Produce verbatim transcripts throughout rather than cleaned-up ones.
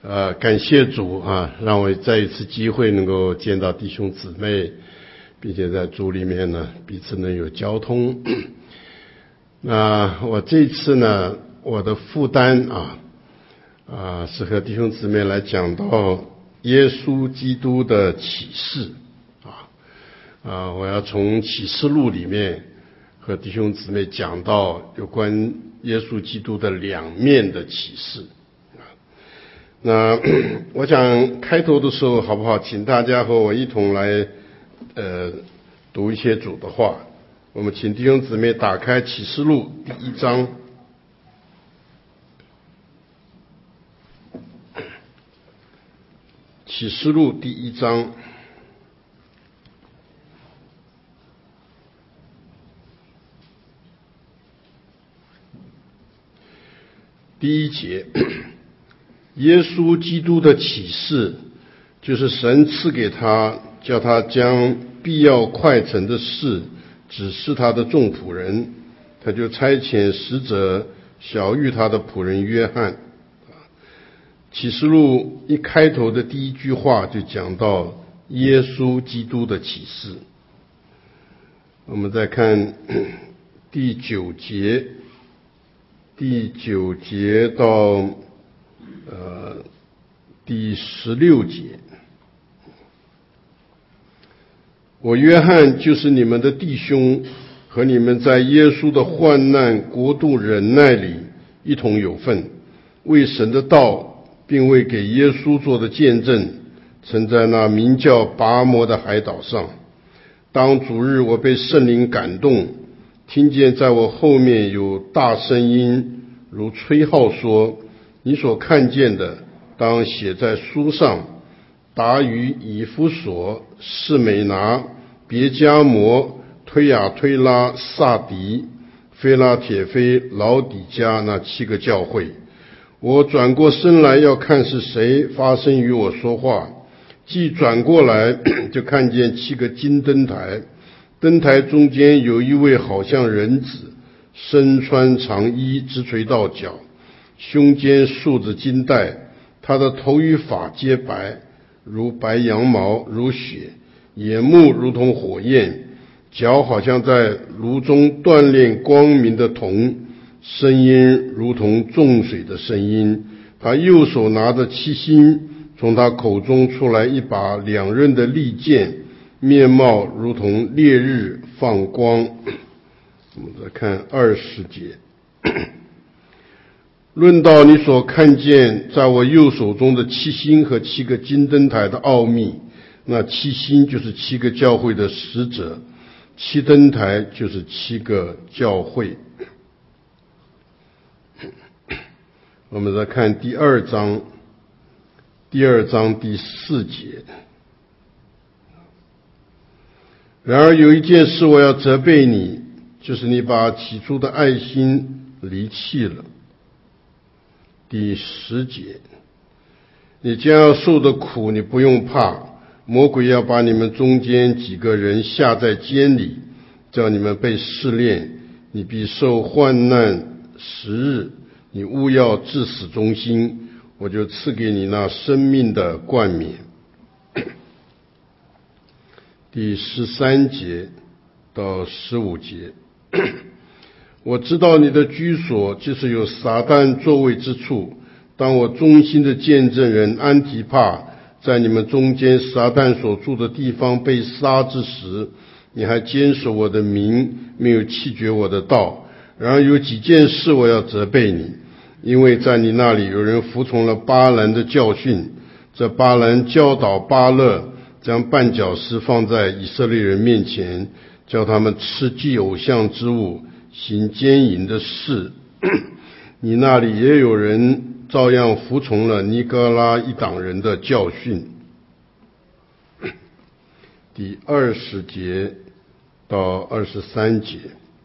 呃，感谢主啊，让我再一次机会能够见到弟兄姊妹，并且在主里面呢彼此能有交通。那我这次呢，我的负担啊啊是和弟兄姊妹来讲到耶稣基督的启示啊啊，我要从启示录里面和弟兄姊妹讲到有关耶稣基督的两面的启示。那我想开头的时候好不好，请大家和我一同来呃读一些主的话。我们请弟兄姊妹打开启示录第一章。启示录第一章第一节，耶稣基督的启示，就是神赐给他，叫他将必要快成的事指示他的众仆人，他就差遣使者晓谕他的仆人约翰。启示录一开头的第一句话就讲到耶稣基督的启示。我们再看第九节，第九节到呃第十六节，我约翰就是你们的弟兄，和你们在耶稣的患难国度忍耐里一同有份，为神的道并为给耶稣做的见证，曾在那名叫拔摩的海岛上。当主日我被圣灵感动，听见在我后面有大声音如吹号说，你所看见的当写在书上，达于以弗所、士美拿、别迦摩、推雅推拉、撒狄、非拉铁非、老底嘉那七个教会。我转过身来要看是谁发声与我说话，既转过来就看见七个金灯台，灯台中间有一位好像人子，身穿长衣，直垂到脚，胸间束着金带，他的头与发皆白，如白羊毛，如雪，眼目如同火焰，脚好像在炉中锻炼光明的铜，声音如同众水的声音。他右手拿着七星，从他口中出来一把两刃的利剑，面貌如同烈日放光。我们再看二十节，论到你所看见在我右手中的七星和七个金灯台的奥秘，那七星就是七个教会的使者，七灯台就是七个教会。我们再看第二章，第二章第四节。然而有一件事我要责备你，就是你把起初的爱心离弃了。第十节，你将要受的苦你不用怕，魔鬼要把你们中间几个人下在监里，叫你们被试炼，你必受患难十日，你务要至死忠心，我就赐给你那生命的冠冕。第十三节到十五节，我知道你的居所就是有撒旦座位之处，当我忠心的见证人安提帕在你们中间撒旦所住的地方被杀之时，你还坚守我的名，没有弃绝我的道。然而有几件事我要责备你，因为在你那里有人服从了巴兰的教训，这巴兰教导巴勒将绊脚石放在以色列人面前，叫他们吃祭偶像之物，行奸淫的事。你那里也有人照样服从了尼哥拉一党人的教训。第二十节到二十三节。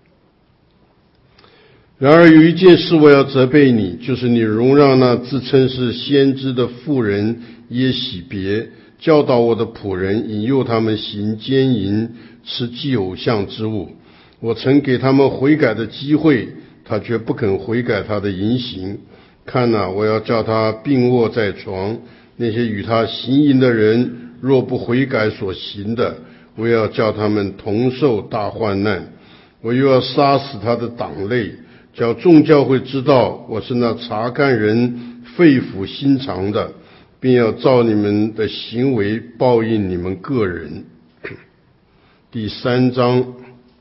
然而有一件事我要责备你，就是你容让那自称是先知的妇人耶洗别教导我的仆人，引诱他们行奸淫，吃祭偶像之物。我曾给他们悔改的机会，他却不肯悔改他的淫行， 看哪，我要叫他病卧在床，那些与他行淫的人若不悔改所行的，我要叫他们同受大患难。我又要杀死他的党类，叫众教会知道我是那查看人肺腑心肠的，并要照你们的行为报应你们个人。第三章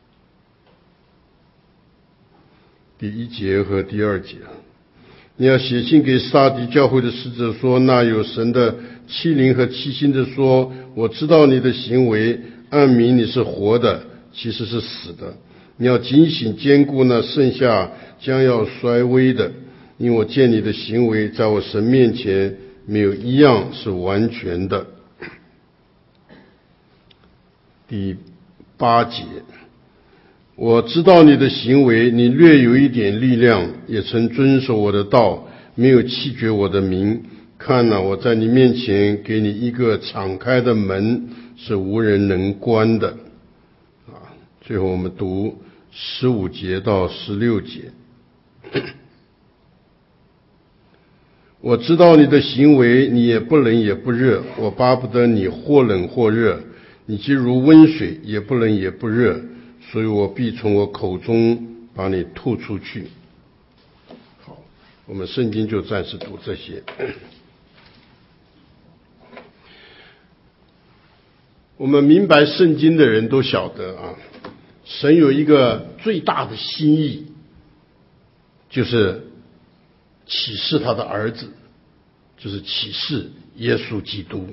第一节和第二节，你要写信给撒狄教会的使者说，那有神的欺凌和欺心的说，我知道你的行为，暗明你是活的，其实是死的。你要警醒坚固那剩下将要衰微的，因为我见你的行为在我神面前没有一样是完全的。第八节，我知道你的行为，你略有一点力量，也曾遵守我的道，没有弃绝我的名。看哪，我在你面前给你一个敞开的门，是无人能关的。啊，最后我们读十五节到十六节。我知道你的行为，你也不冷也不热，我巴不得你或冷或热，你既如温水，也不冷也不热，所以我必从我口中把你吐出去。好，我们圣经就暂时读这些。我们明白圣经的人都晓得啊，神有一个最大的心意，就是启示他的儿子，就是启示耶稣基督。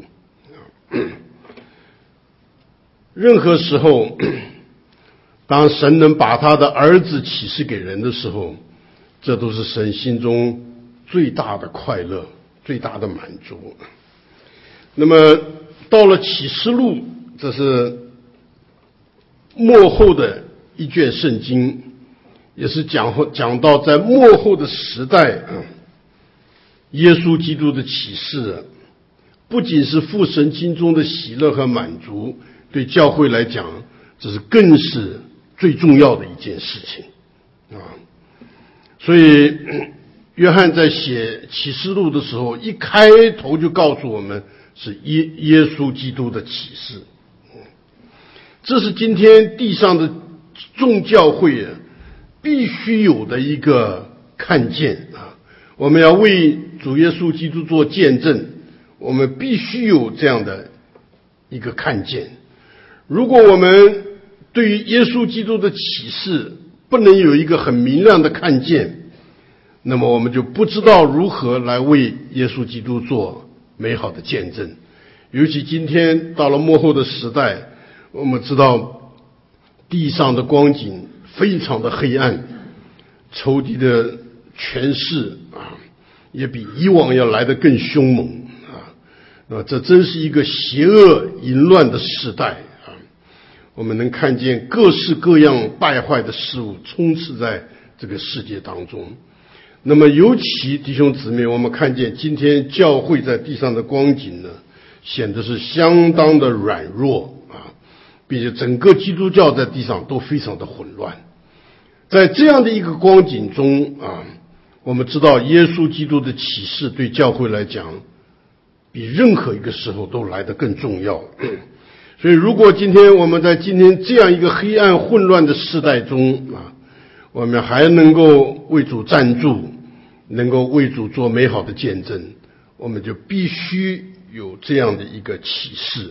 任何时候，当神能把他的儿子启示给人的时候，这都是神心中最大的快乐，最大的满足。那么到了启示录，这是末后的一卷圣经，也是讲讲到在末后的时代，耶稣基督的启示不仅是父神经中的喜乐和满足，对教会来讲，这是更是最重要的一件事情啊。所以约翰在写启示录的时候，一开头就告诉我们是耶耶稣基督的启示。这是今天地上的众教会必须有的一个看见啊！我们要为主耶稣基督做见证，我们必须有这样的一个看见。如果我们对于耶稣基督的启示不能有一个很明亮的看见，那么我们就不知道如何来为耶稣基督做美好的见证。尤其今天到了末后的时代，我们知道地上的光景非常的黑暗，仇敌的权势啊，也比以往要来得更凶猛啊。那这真是一个邪恶淫乱的时代啊！我们能看见各式各样败坏的事物充斥在这个世界当中。那么尤其弟兄姊妹，我们看见今天教会在地上的光景呢，显得是相当的软弱啊，并且整个基督教在地上都非常的混乱。在这样的一个光景中啊，我们知道耶稣基督的启示对教会来讲，比任何一个时候都来得更重要。所以如果今天我们在今天这样一个黑暗混乱的时代中啊，我们还能够为主站住，能够为主做美好的见证，我们就必须有这样的一个启示。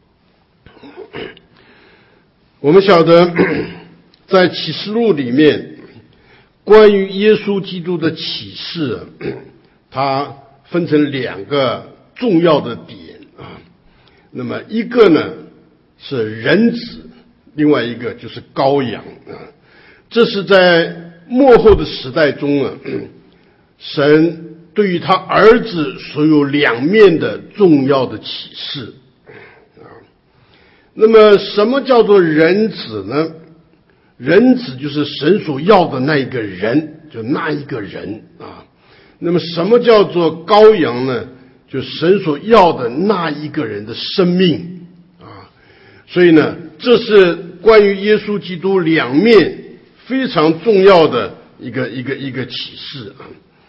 我们晓得在启示录里面关于耶稣基督的启示，它分成两个重要的点啊。那么一个呢是人子，另外一个就是羔羊啊。这是在末后的时代中啊，神对于他儿子所有两面的重要的启示啊。那么什么叫做人子呢？人子就是神所要的那一个人，就那一个人啊。那么什么叫做羔羊呢？就神所要的那一个人的生命啊。所以呢，这是关于耶稣基督两面非常重要的一个一个一个启示啊。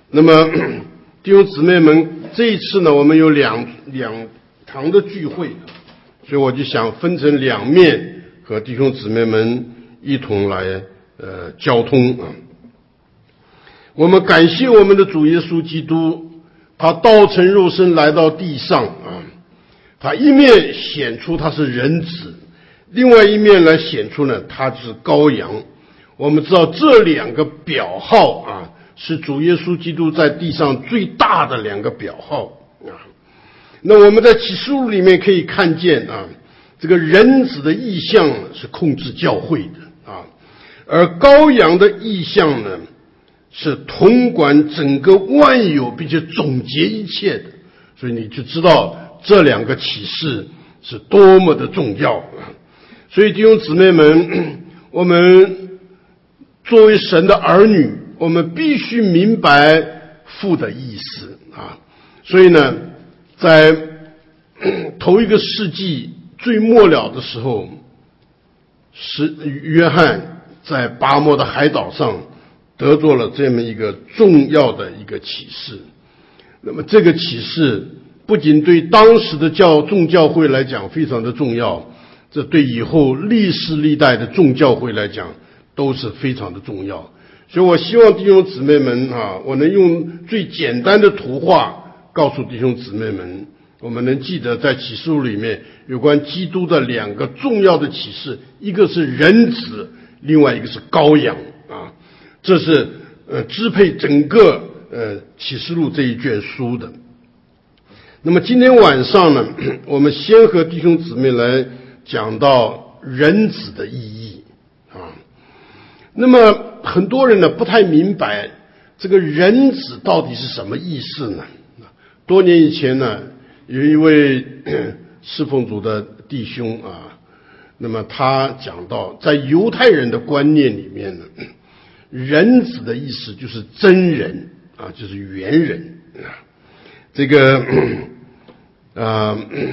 那么弟兄姊妹们，这一次呢，我们有两两堂的聚会，所以我就想分成两面和弟兄姊妹们一同来呃交通啊。我们感谢我们的主耶稣基督，他道成肉身来到地上啊，他一面显出他是人子，另外一面来显出呢他是羔羊。我们知道这两个表号啊，是主耶稣基督在地上最大的两个表号啊。那我们在启示录里面可以看见啊，这个人子的意象是控制教会的啊，而羔羊的意象呢是统管整个万有，并且总结一切的。所以你就知道这两个启示是多么的重要啊！所以弟兄姊妹们，我们作为神的儿女，我们必须明白父的意思啊。所以呢，在头一个世纪最末了的时候，是约翰在拔摩的海岛上得着了这么一个重要的一个启示。那么这个启示不仅对当时的教众教会来讲非常的重要，这对以后历世历代的众教会来讲都是非常的重要。所以我希望弟兄姊妹们啊，我能用最简单的图画告诉弟兄姊妹们，我们能记得在启示录里面有关基督的两个重要的启示，一个是人子，另外一个是羔羊啊。这是呃支配整个呃启示录这一卷书的。那么今天晚上呢，我们先和弟兄姊妹来讲到人子的意义啊。那么很多人呢不太明白这个人子到底是什么意思呢？多年以前呢，有一位侍奉主的弟兄啊，那么他讲到，在犹太人的观念里面呢，人子的意思就是真人啊，就是原人啊。这个啊，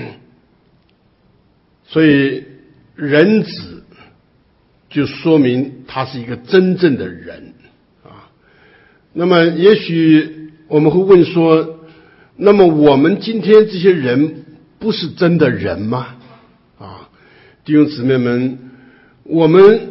所以人子就说明他是一个真正的人啊。那么也许我们会问说，那么我们今天这些人不是真的人吗？啊，弟兄姊妹们，我们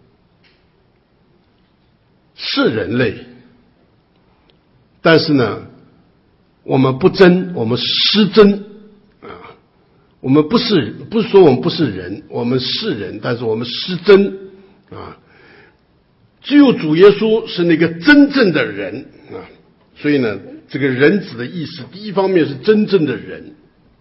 是人类，但是呢，我们不真，我们失真啊。我们不是不是说我们不是人，我们是人，但是我们失真啊。只有主耶稣是那个真正的人啊。所以呢，这个人子的意思，第一方面是真正的人，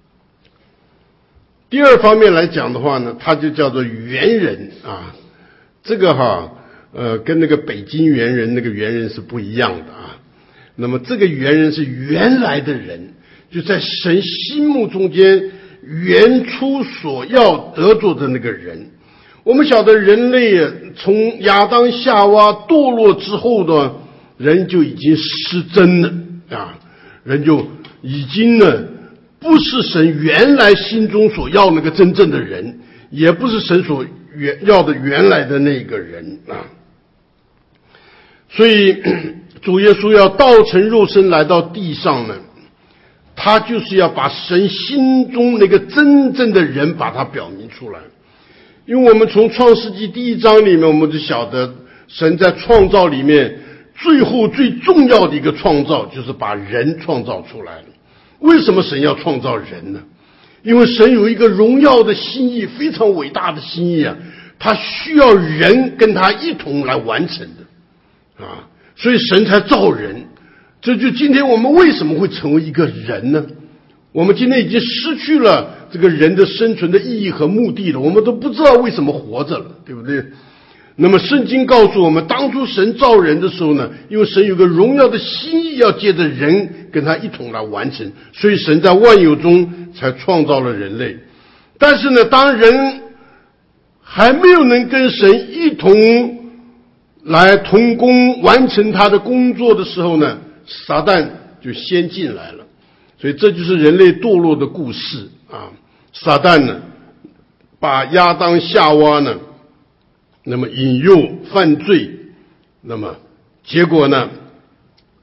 第二方面来讲的话呢，他就叫做原人啊。这个哈呃跟那个北京猿人那个猿人是不一样的啊。那么这个猿人是原来的人，就在神心目中间原初所要得着的那个人。我们晓得人类从亚当夏娃堕落之后呢，人就已经失真了啊，人就已经呢不是神原来心中所要那个真正的人，也不是神所原要的原来的那个人啊。所以主耶稣要道成肉身来到地上呢，他就是要把神心中那个真正的人把它表明出来。因为我们从创世纪第一章里面，我们就晓得神在创造里面最后最重要的一个创造就是把人创造出来了。为什么神要创造人呢？因为神有一个荣耀的心意，非常伟大的心意啊，他需要人跟他一同来完成的啊，所以神才造人。这就今天我们为什么会成为一个人呢？我们今天已经失去了这个人的生存的意义和目的了，我们都不知道为什么活着了，对不对？那么圣经告诉我们，当初神造人的时候呢，因为神有个荣耀的心意要借着人跟他一同来完成，所以神在万有中才创造了人类。但是呢，当人还没有能跟神一同来同工完成他的工作的时候呢，撒旦就先进来了。所以这就是人类堕落的故事啊。撒旦呢把亚当夏娃呢那么引诱犯罪，那么结果呢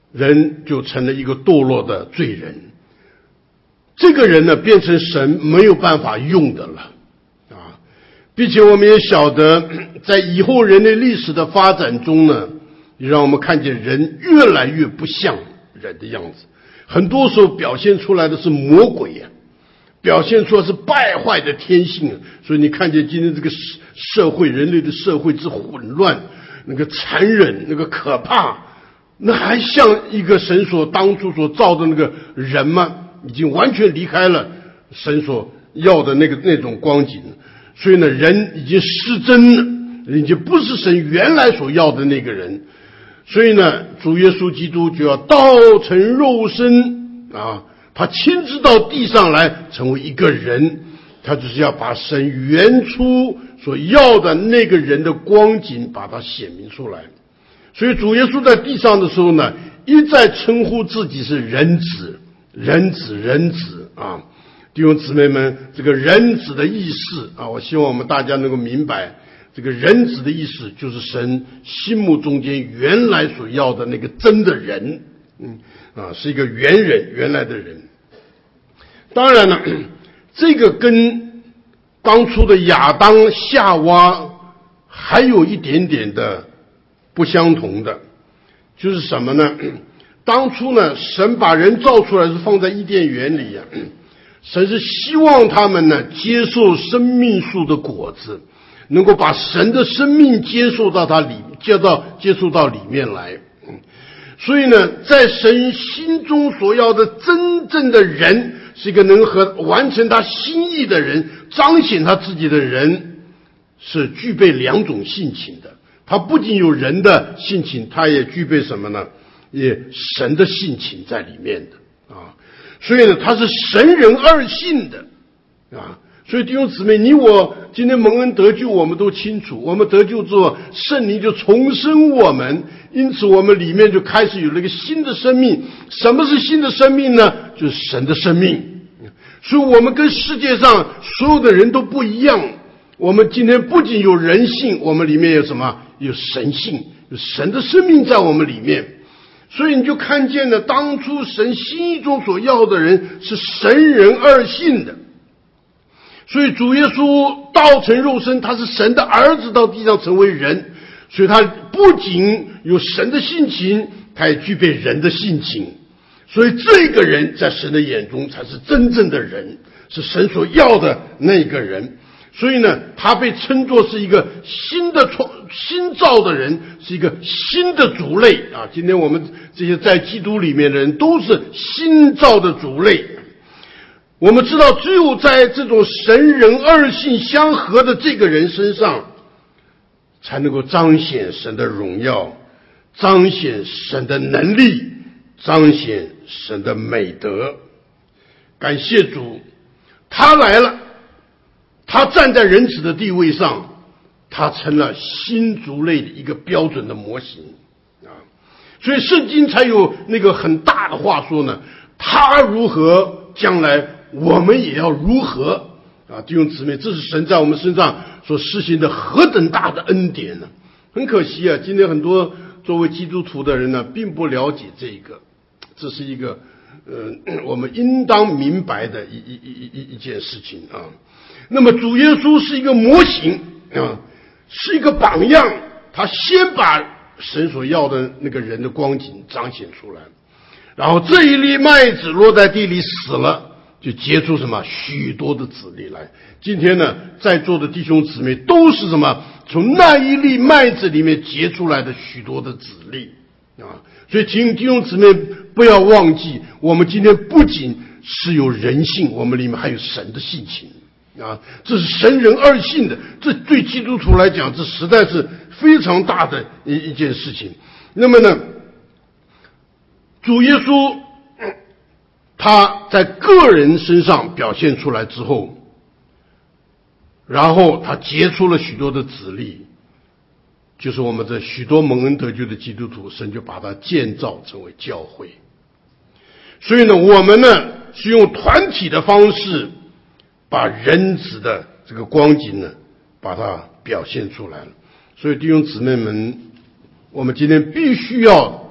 人就成了一个堕落的罪人。这个人呢，变成神没有办法用的了啊！并且我们也晓得，在以后人类历史的发展中呢，也让我们看见人越来越不像人的样子，很多时候表现出来的是魔鬼呀、啊，表现出来是败坏的天性啊。所以你看见今天这个社会，人类的社会之混乱，那个残忍，那个可怕，那还像一个神所当初所造的那个人吗？已经完全离开了神所要的那个那种光景，所以呢，人已经失真了，已经不是神原来所要的那个人。所以呢，主耶稣基督就要道成肉身啊，他亲自到地上来成为一个人，他就是要把神原初所要的那个人的光景把它显明出来。所以主耶稣在地上的时候呢，一再称呼自己是人子。人子人子啊，弟兄姊妹们，这个人子的意思啊，我希望我们大家能够明白，这个人子的意思就是神心目中间原来所要的那个真的人，嗯啊，是一个原人，原来的人。当然了，这个跟当初的亚当夏娃还有一点点的不相同的，就是什么呢？当初呢，神把人造出来是放在伊甸园里啊，神是希望他们呢接受生命树的果子，能够把神的生命接受到他里，接到接受到里面来。所以呢，在神心中所要的真正的人，是一个能和完成他心意的人，彰显他自己的人，是具备两种性情的。他不仅有人的性情，他也具备什么呢？也神的性情在里面的啊，所以呢，他是神人二性的啊。所以弟兄姊妹，你我今天蒙恩得救，我们都清楚，我们得救之后，圣灵就重生我们，因此我们里面就开始有了一个新的生命。什么是新的生命呢？就是神的生命。所以我们跟世界上所有的人都不一样。我们今天不仅有人性，我们里面有什么？有神性，有神的生命在我们里面。所以你就看见了，当初神心意中所要的人是神人二性的。所以主耶稣道成肉身，他是神的儿子到地上成为人，所以他不仅有神的性情，他也具备人的性情。所以这个人在神的眼中才是真正的人，是神所要的那个人。所以呢，他被称作是一个新的创新造的人，是一个新的族类啊。今天我们这些在基督里面的人都是新造的族类。我们知道，只有在这种神人二性相合的这个人身上，才能够彰显神的荣耀，彰显神的能力，彰显神的美德。感谢主，他来了，他站在人子的地位上，他成了新族类的一个标准的模型啊。所以圣经才有那个很大的话说呢，他如何，将来我们也要如何啊！弟兄姊妹，这是神在我们身上所施行的何等大的恩典呢？很可惜啊，今天很多作为基督徒的人呢，并不了解这个，这是一个呃，我们应当明白的一一一一一件事情啊。那么主耶稣是一个模型啊，是一个榜样，他先把神所要的那个人的光景彰显出来，然后这一粒麦子落在地里死了，就结出什么许多的子粒来。今天呢，在座的弟兄姊妹都是什么？从那一粒麦子里面结出来的许多的子粒啊！所以请弟兄姊妹不要忘记，我们今天不仅是有人性，我们里面还有神的性情啊！这是神人二性的，这对基督徒来讲，这实在是非常大的一一件事情。那么呢，主耶稣他在个人身上表现出来之后，然后他结出了许多的子粒，就是我们这许多蒙恩得救的基督徒，神就把它建造成为教会。所以呢，我们呢是用团体的方式把人子的这个光景呢把它表现出来了。所以弟兄姊妹们，我们今天必须要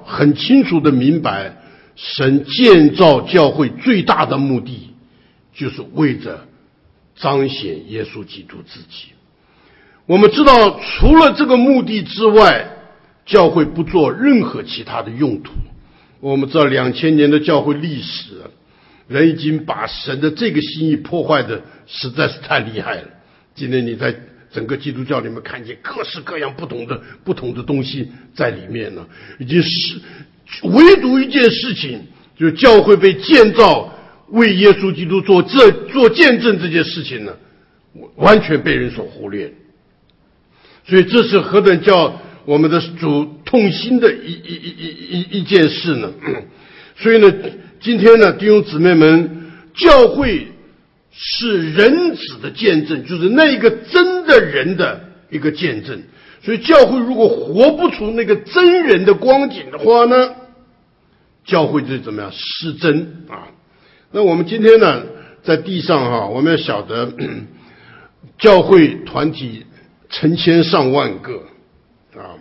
很清楚的明白，神建造教会最大的目的就是为着彰显耶稣基督自己。我们知道除了这个目的之外，教会不做任何其他的用途。我们知道两千年的教会历史，人已经把神的这个心意破坏的实在是太厉害了。今天你在整个基督教里面看见各式各样不同的不同的东西在里面呢，已经是唯独一件事情，就是教会被建造为耶稣基督做这做见证这件事情呢，完全被人所忽略。所以这是何等叫我们的主痛心的一一一一一件事呢？所以呢，今天呢，弟兄姊妹们，教会是人子的见证，就是那个真的人的一个见证。所以教会如果活不出那个真人的光景的话呢，教会就怎么样失真啊？那我们今天呢，在地上哈，我们要晓得，教会团体成千上万个啊，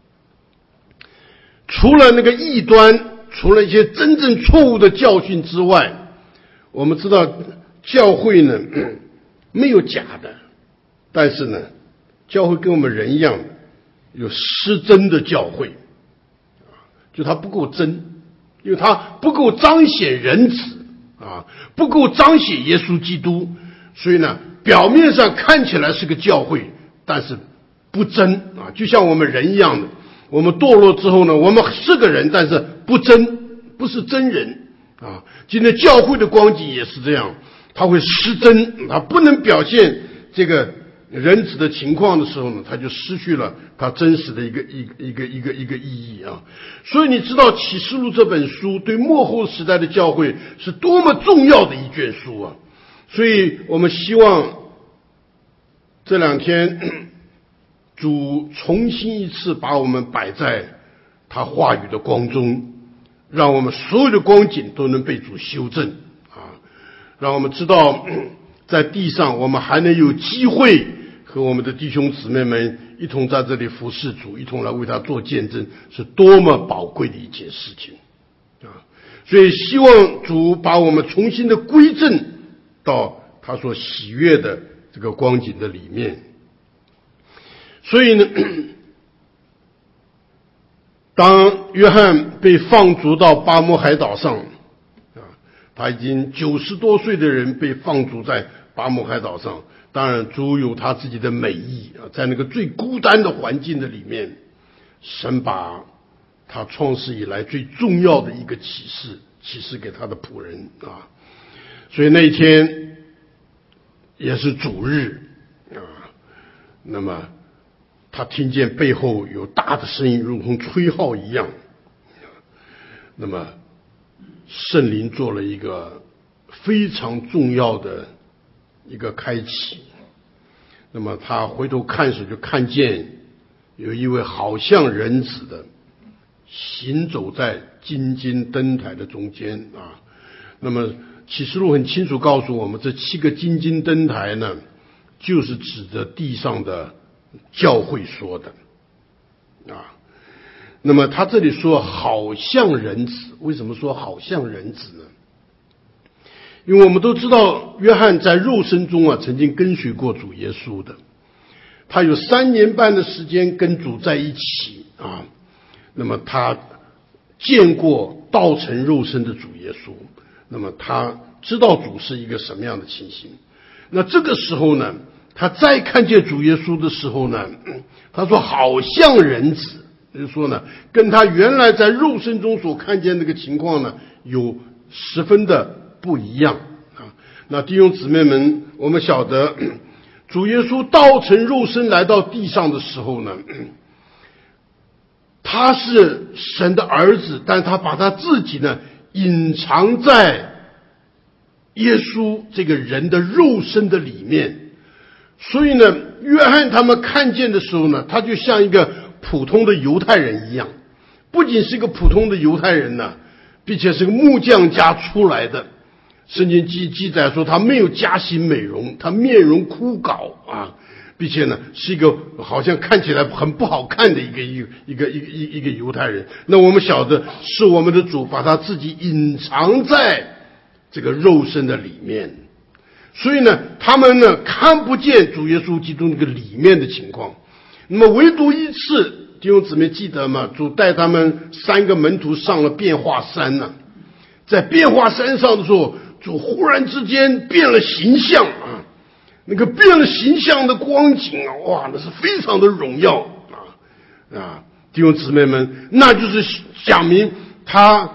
除了那个异端，除了一些真正错误的教训之外，我们知道教会呢没有假的，但是呢，教会跟我们人一样有失真的教会，就它不够真，因为它不够彰显人子啊，不够彰显耶稣基督，所以呢，表面上看起来是个教会，但是不真啊，就像我们人一样的，我们堕落之后呢，我们是个人，但是不真，不是真人啊。今天教会的光景也是这样，它会失真，它不能表现这个人子的情况的时候呢，它就失去了它真实的一个一个一个一个一个意义啊。所以你知道启示录这本书对末后时代的教会是多么重要的一卷书啊。所以我们希望这两天主重新一次把我们摆在他话语的光中，让我们所有的光景都能被主修正啊，让我们知道在地上我们还能有机会和我们的弟兄姊妹们一同在这里服侍主，一同来为他做见证，是多么宝贵的一件事情啊！所以希望主把我们重新的归正到他所喜悦的这个光景的里面。所以呢，当约翰被放逐到巴摩海岛上啊，他已经九十多岁的人被放逐在巴摩海岛上，当然主有他自己的美意啊，在那个最孤单的环境的里面，神把他创世以来最重要的一个启示启示给他的仆人啊，所以那一天也是主日啊，那么他听见背后有大的声音，如同吹号一样。那么圣灵做了一个非常重要的一个开启。那么他回头看时，就看见有一位好像人子的行走在金金灯台的中间啊。那么启示录很清楚告诉我们，这七个金金灯台呢，就是指着地上的教会说的啊。那么他这里说好像人子，为什么说好像人子呢？因为我们都知道约翰在肉身中啊曾经跟随过主耶稣的，他有三年半的时间跟主在一起啊。那么他见过道成肉身的主耶稣，那么他知道主是一个什么样的情形。那这个时候呢，他再看见主耶稣的时候呢，他说好像人子，就是说呢，跟他原来在肉身中所看见那个情况呢，有十分的不一样啊。那弟兄姊妹们，我们晓得主耶稣道成肉身来到地上的时候呢，他是神的儿子，但他把他自己呢隐藏在耶稣这个人的肉身的里面。所以呢，约翰他们看见的时候呢，他就像一个普通的犹太人一样，不仅是一个普通的犹太人呢，并且是个木匠家出来的。圣经记记载说他没有加型美容，他面容枯槁啊。 并且呢是一个好像看起来很不好看的一个一个一个一个一个犹太人。那我们晓得是我们的主把他自己隐藏在这个肉身的里面，所以呢他们呢看不见主耶稣基督那个里面的情况。那么唯独一次，弟兄姊妹记得吗？主带他们三个门徒上了变化山呢、啊，在变化山上的时候，主忽然之间变了形象啊，那个变了形象的光景啊，哇，那是非常的荣耀啊啊！弟兄姊妹们，那就是讲明他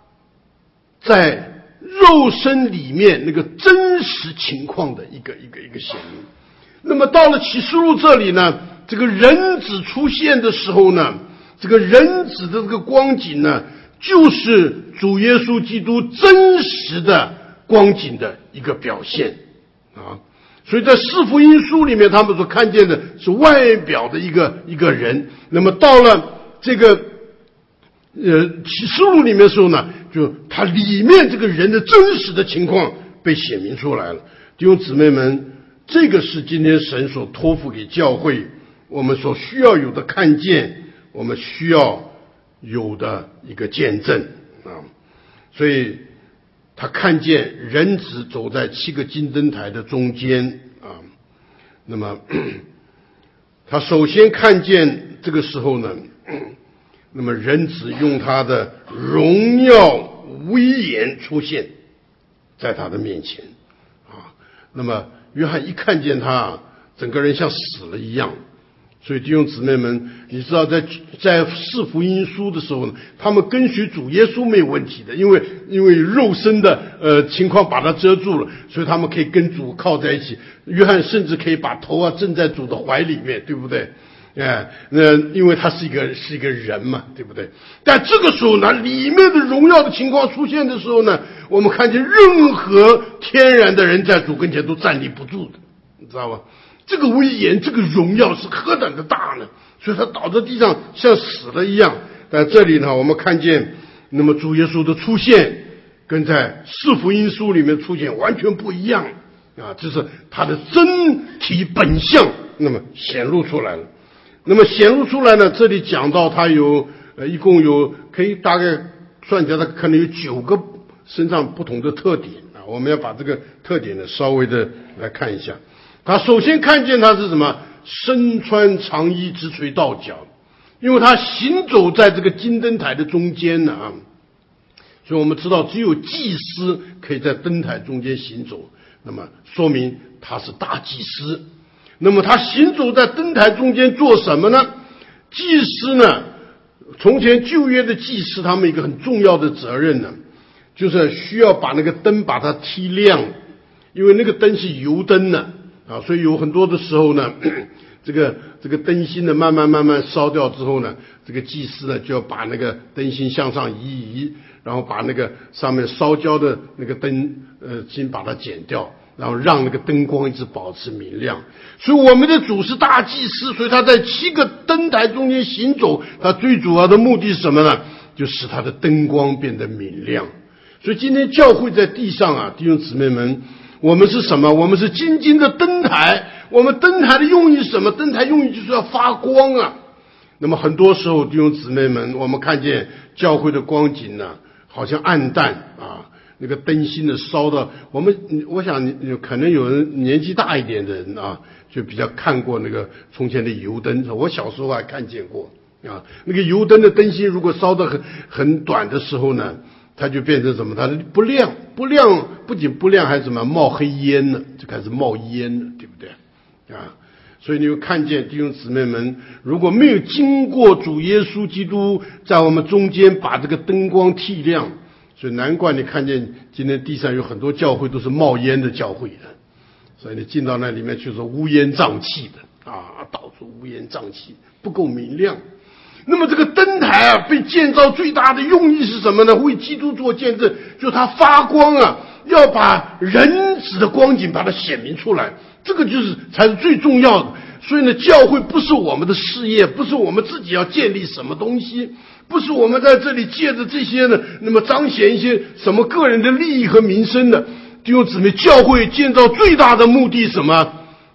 在肉身里面那个真实情况的一个一个一个显明。那么到了启示录这里呢，这个人子出现的时候呢，这个人子的这个光景呢，就是主耶稣基督真实的光景的一个表现啊。所以在四福音书里面，他们所看见的是外表的一个一个人。那么到了这个呃启示录里面的时候呢，就他里面这个人的真实的情况被显明出来了。弟兄姊妹们，这个是今天神所托付给教会我们所需要有的看见，我们需要有的一个见证啊。所以他看见人子走在七个金灯台的中间啊。那么他首先看见这个时候呢，那么人子用他的荣耀威严出现在他的面前啊。那么约翰一看见他，整个人像死了一样。所以弟兄姊妹们，你知道在在四福音书的时候呢，他们跟随主耶稣没有问题的，因为因为肉身的呃情况把它遮住了，所以他们可以跟主靠在一起。约翰甚至可以把头啊枕在主的怀里面，对不对？哎，那因为他是一个是一个人嘛，对不对？但这个时候呢，里面的荣耀的情况出现的时候呢，我们看见任何天然的人在主跟前都站立不住的，你知道吧？这个威严，这个荣耀是何等的大呢？所以他倒在地上像死了一样。但这里呢，我们看见那么主耶稣的出现跟在四福音书里面出现完全不一样啊，这是他的真体本相那么显露出来了。那么显露出来呢，这里讲到他有呃一共有可以大概算起来，他可能有九个身上不同的特点啊。我们要把这个特点呢稍微的来看一下。他首先看见他是什么？身穿长衣，直垂到脚，因为他行走在这个金灯台的中间呢啊。所以我们知道，只有祭司可以在灯台中间行走，那么说明他是大祭司。那么他行走在灯台中间做什么呢？祭司呢，从前旧约的祭司，他们一个很重要的责任呢，就是需要把那个灯把它踢亮，因为那个灯是油灯呢。啊，所以有很多的时候呢，这个这个灯芯呢慢慢慢慢烧掉之后呢，这个祭司呢就要把那个灯芯向上移移，然后把那个上面烧焦的那个灯呃芯把它剪掉，然后让那个灯光一直保持明亮。所以我们的主是大祭司，所以他在七个灯台中间行走，他最主要的目的是什么呢？就使他的灯光变得明亮。所以今天教会在地上啊，弟兄姊妹们，我们是什么？我们是金金的灯台。我们灯台的用意是什么？灯台用意就是要发光啊。那么很多时候，弟兄姊妹们，我们看见教会的光景呢、啊，好像暗淡啊，那个灯芯的烧的，我们我想可能有人年纪大一点的人啊，就比较看过那个从前的油灯。我小时候还看见过啊，那个油灯的灯芯如果烧得很很短的时候呢，它就变成什么？它不亮，不亮，不仅不亮，还什么冒黑烟呢？就开始冒烟了，对不对？啊，所以你会看见弟兄姊妹们，如果没有经过主耶稣基督在我们中间把这个灯光剔亮，所以难怪你看见今天地上有很多教会都是冒烟的教会的，所以你进到那里面去是乌烟瘴气的啊，到处乌烟瘴气，不够明亮。那么这个灯台啊，被建造最大的用意是什么呢？为基督做见证，就是它发光啊，要把人子的光景把它显明出来，这个就是才是最重要的。所以呢，教会不是我们的事业，不是我们自己要建立什么东西，不是我们在这里借着这些呢，那么彰显一些什么个人的利益和名声的。弟兄姊妹，教会建造最大的目的是什么？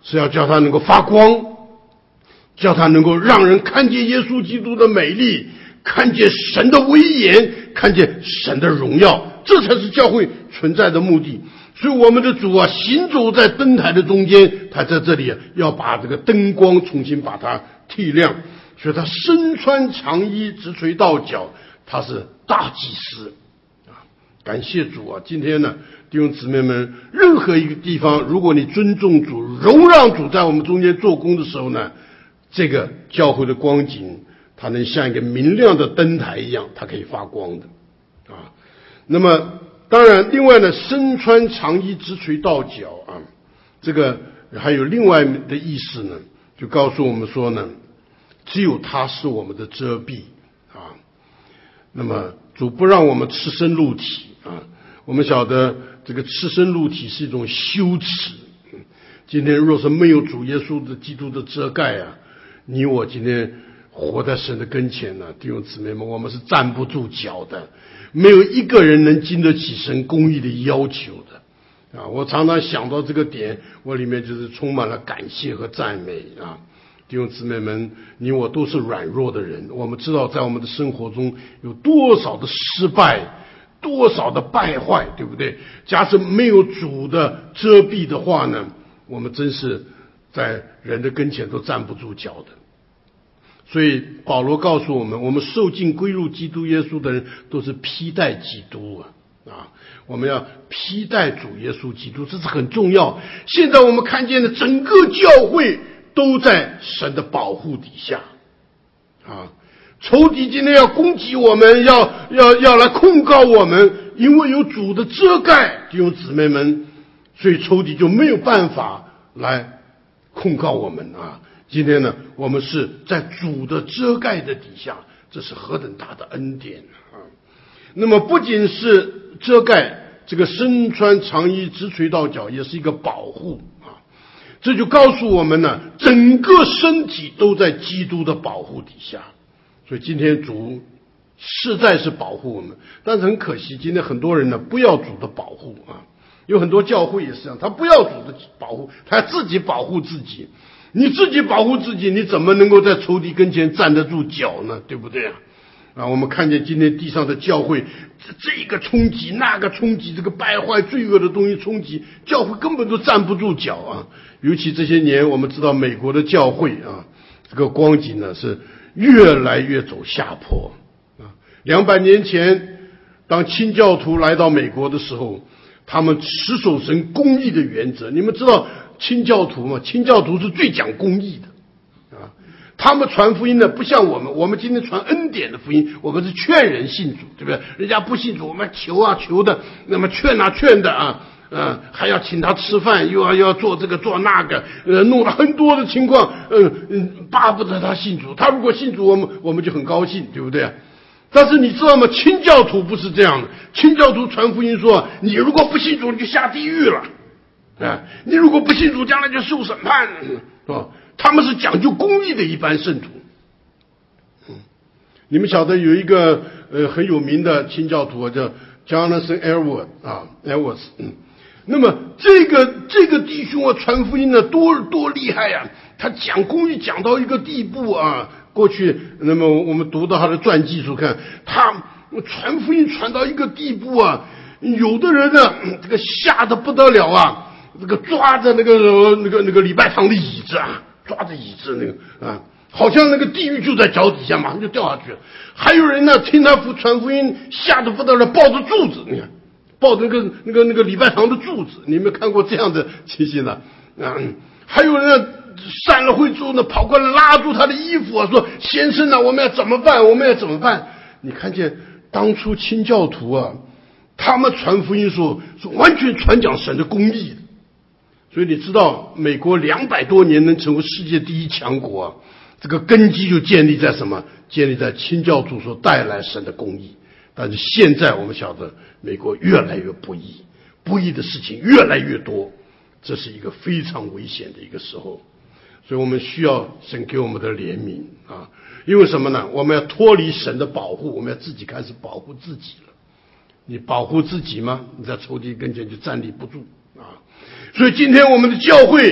是要叫它能够发光，叫它能够让人看见耶稣基督的美丽，看见神的威严，看见神的荣耀，这才是教会存在的目的。所以我们的主啊，行走在灯台的中间，他在这里啊，要把这个灯光重新把它剔亮。所以他身穿长衣，直垂到脚，他是大祭司啊！感谢主啊！今天呢，弟兄姊妹们，任何一个地方，如果你尊重主、容让主在我们中间做工的时候呢，这个教会的光景，它能像一个明亮的灯台一样，它可以发光的啊。那么当然，另外呢，身穿长衣，直垂到脚啊，这个还有另外的意思呢，就告诉我们说呢，只有他是我们的遮蔽啊。那么主不让我们赤身露体啊，我们晓得这个赤身露体是一种羞耻。今天若是没有主耶稣的基督的遮盖啊，你我今天活在神的跟前呢，弟兄姊妹们，我们是站不住脚的，没有一个人能经得起神公义的要求的啊！我常常想到这个点，我里面就是充满了感谢和赞美啊！弟兄姊妹们，你我都是软弱的人，我们知道在我们的生活中有多少的失败，多少的败坏，对不对？假使没有主的遮蔽的话呢，我们真是在人的跟前都站不住脚的。所以保罗告诉我们，我们受尽归入基督耶稣的人都是披戴基督啊啊！我们要披戴主耶稣基督，这是很重要。现在我们看见的整个教会都在神的保护底下啊！仇敌今天要攻击我们，要要要来控告我们，因为有主的遮盖，弟兄姊妹们，所以仇敌就没有办法来控告我们啊！今天呢，我们是在主的遮盖的底下，这是何等大的恩典啊！那么不仅是遮盖，这个身穿长衣直垂到脚也是一个保护啊！这就告诉我们呢，整个身体都在基督的保护底下。所以今天主实在是保护我们，但是很可惜，今天很多人呢不要主的保护啊！有很多教会也是这样，他不要主的保护，他自己保护自己。你自己保护自己，你怎么能够在仇敌跟前站得住脚呢？对不对啊？啊，我们看见今天地上的教会，这这个冲击，那个冲击，这个败坏罪恶的东西冲击，教会根本都站不住脚啊！尤其这些年，我们知道美国的教会啊，这个光景呢是越来越走下坡啊。两百年前，当清教徒来到美国的时候，他们持守神公义的原则。你们知道清教徒嘛？清教徒是最讲公义的啊！他们传福音呢，不像我们，我们今天传恩典的福音，我们是劝人信主，对不对？人家不信主，我们求啊求的，那么劝啊劝的啊，呃，还要请他吃饭，又要要做这个做那个，呃，弄了很多的情况，嗯嗯，巴不得他信主。他如果信主，我们我们就很高兴，对不对？但是你知道吗？清教徒不是这样的，清教徒传福音说，你如果不信主，你就下地狱了。啊，你如果不信主，将来就受审判，是吧？他们是讲究公义的一般圣徒。嗯，你们晓得有一个呃很有名的清教徒叫 Jonathan Edwards 啊 Edwards， 嗯，那么这个这个弟兄啊传福音呢多多厉害呀、啊！他讲公义讲到一个地步啊，过去那么我们读到他的传记书看，他传福音传到一个地步啊，有的人呢这个吓得不得了啊。这个抓着那个那个那个礼拜堂的椅子啊，抓着椅子那个啊，好像那个地狱就在脚底下，马上就掉下去了。还有人呢，听他传福音，吓得不得了，抱着柱子，你看，抱着那个那个那个礼拜堂的柱子，你有没有看过这样的情形呢？啊，还有人呢，散了会之后呢，跑过来拉住他的衣服啊，说：“先生啊，我们要怎么办？我们要怎么办？”你看见当初清教徒啊，他们传福音说是完全传讲神的公义的。所以你知道，美国两百多年能成为世界第一强国啊，这个根基就建立在什么？建立在清教徒所带来神的公义。但是现在我们晓得，美国越来越不义，不义的事情越来越多，这是一个非常危险的一个时候。所以我们需要神给我们的怜悯啊！因为什么呢？我们要脱离神的保护，我们要自己开始保护自己了。你保护自己吗？你在仇敌跟前就站立不住啊！所以今天我们的教会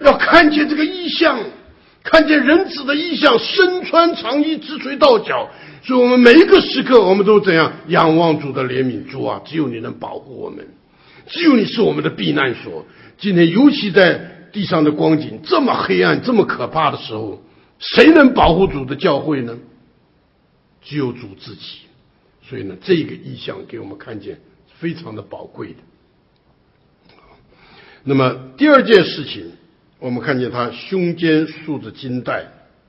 要看见这个异象，看见人子的异象，身穿长衣，直垂到脚。所以我们每一个时刻，我们都怎样仰望主的怜悯。主啊，只有你能保护我们，只有你是我们的避难所。今天尤其在地上的光景这么黑暗，这么可怕的时候，谁能保护主的教会呢？只有主自己。所以呢，这个意象给我们看见非常的宝贵的。那么第二件事情，我们看见他胸间束着金带。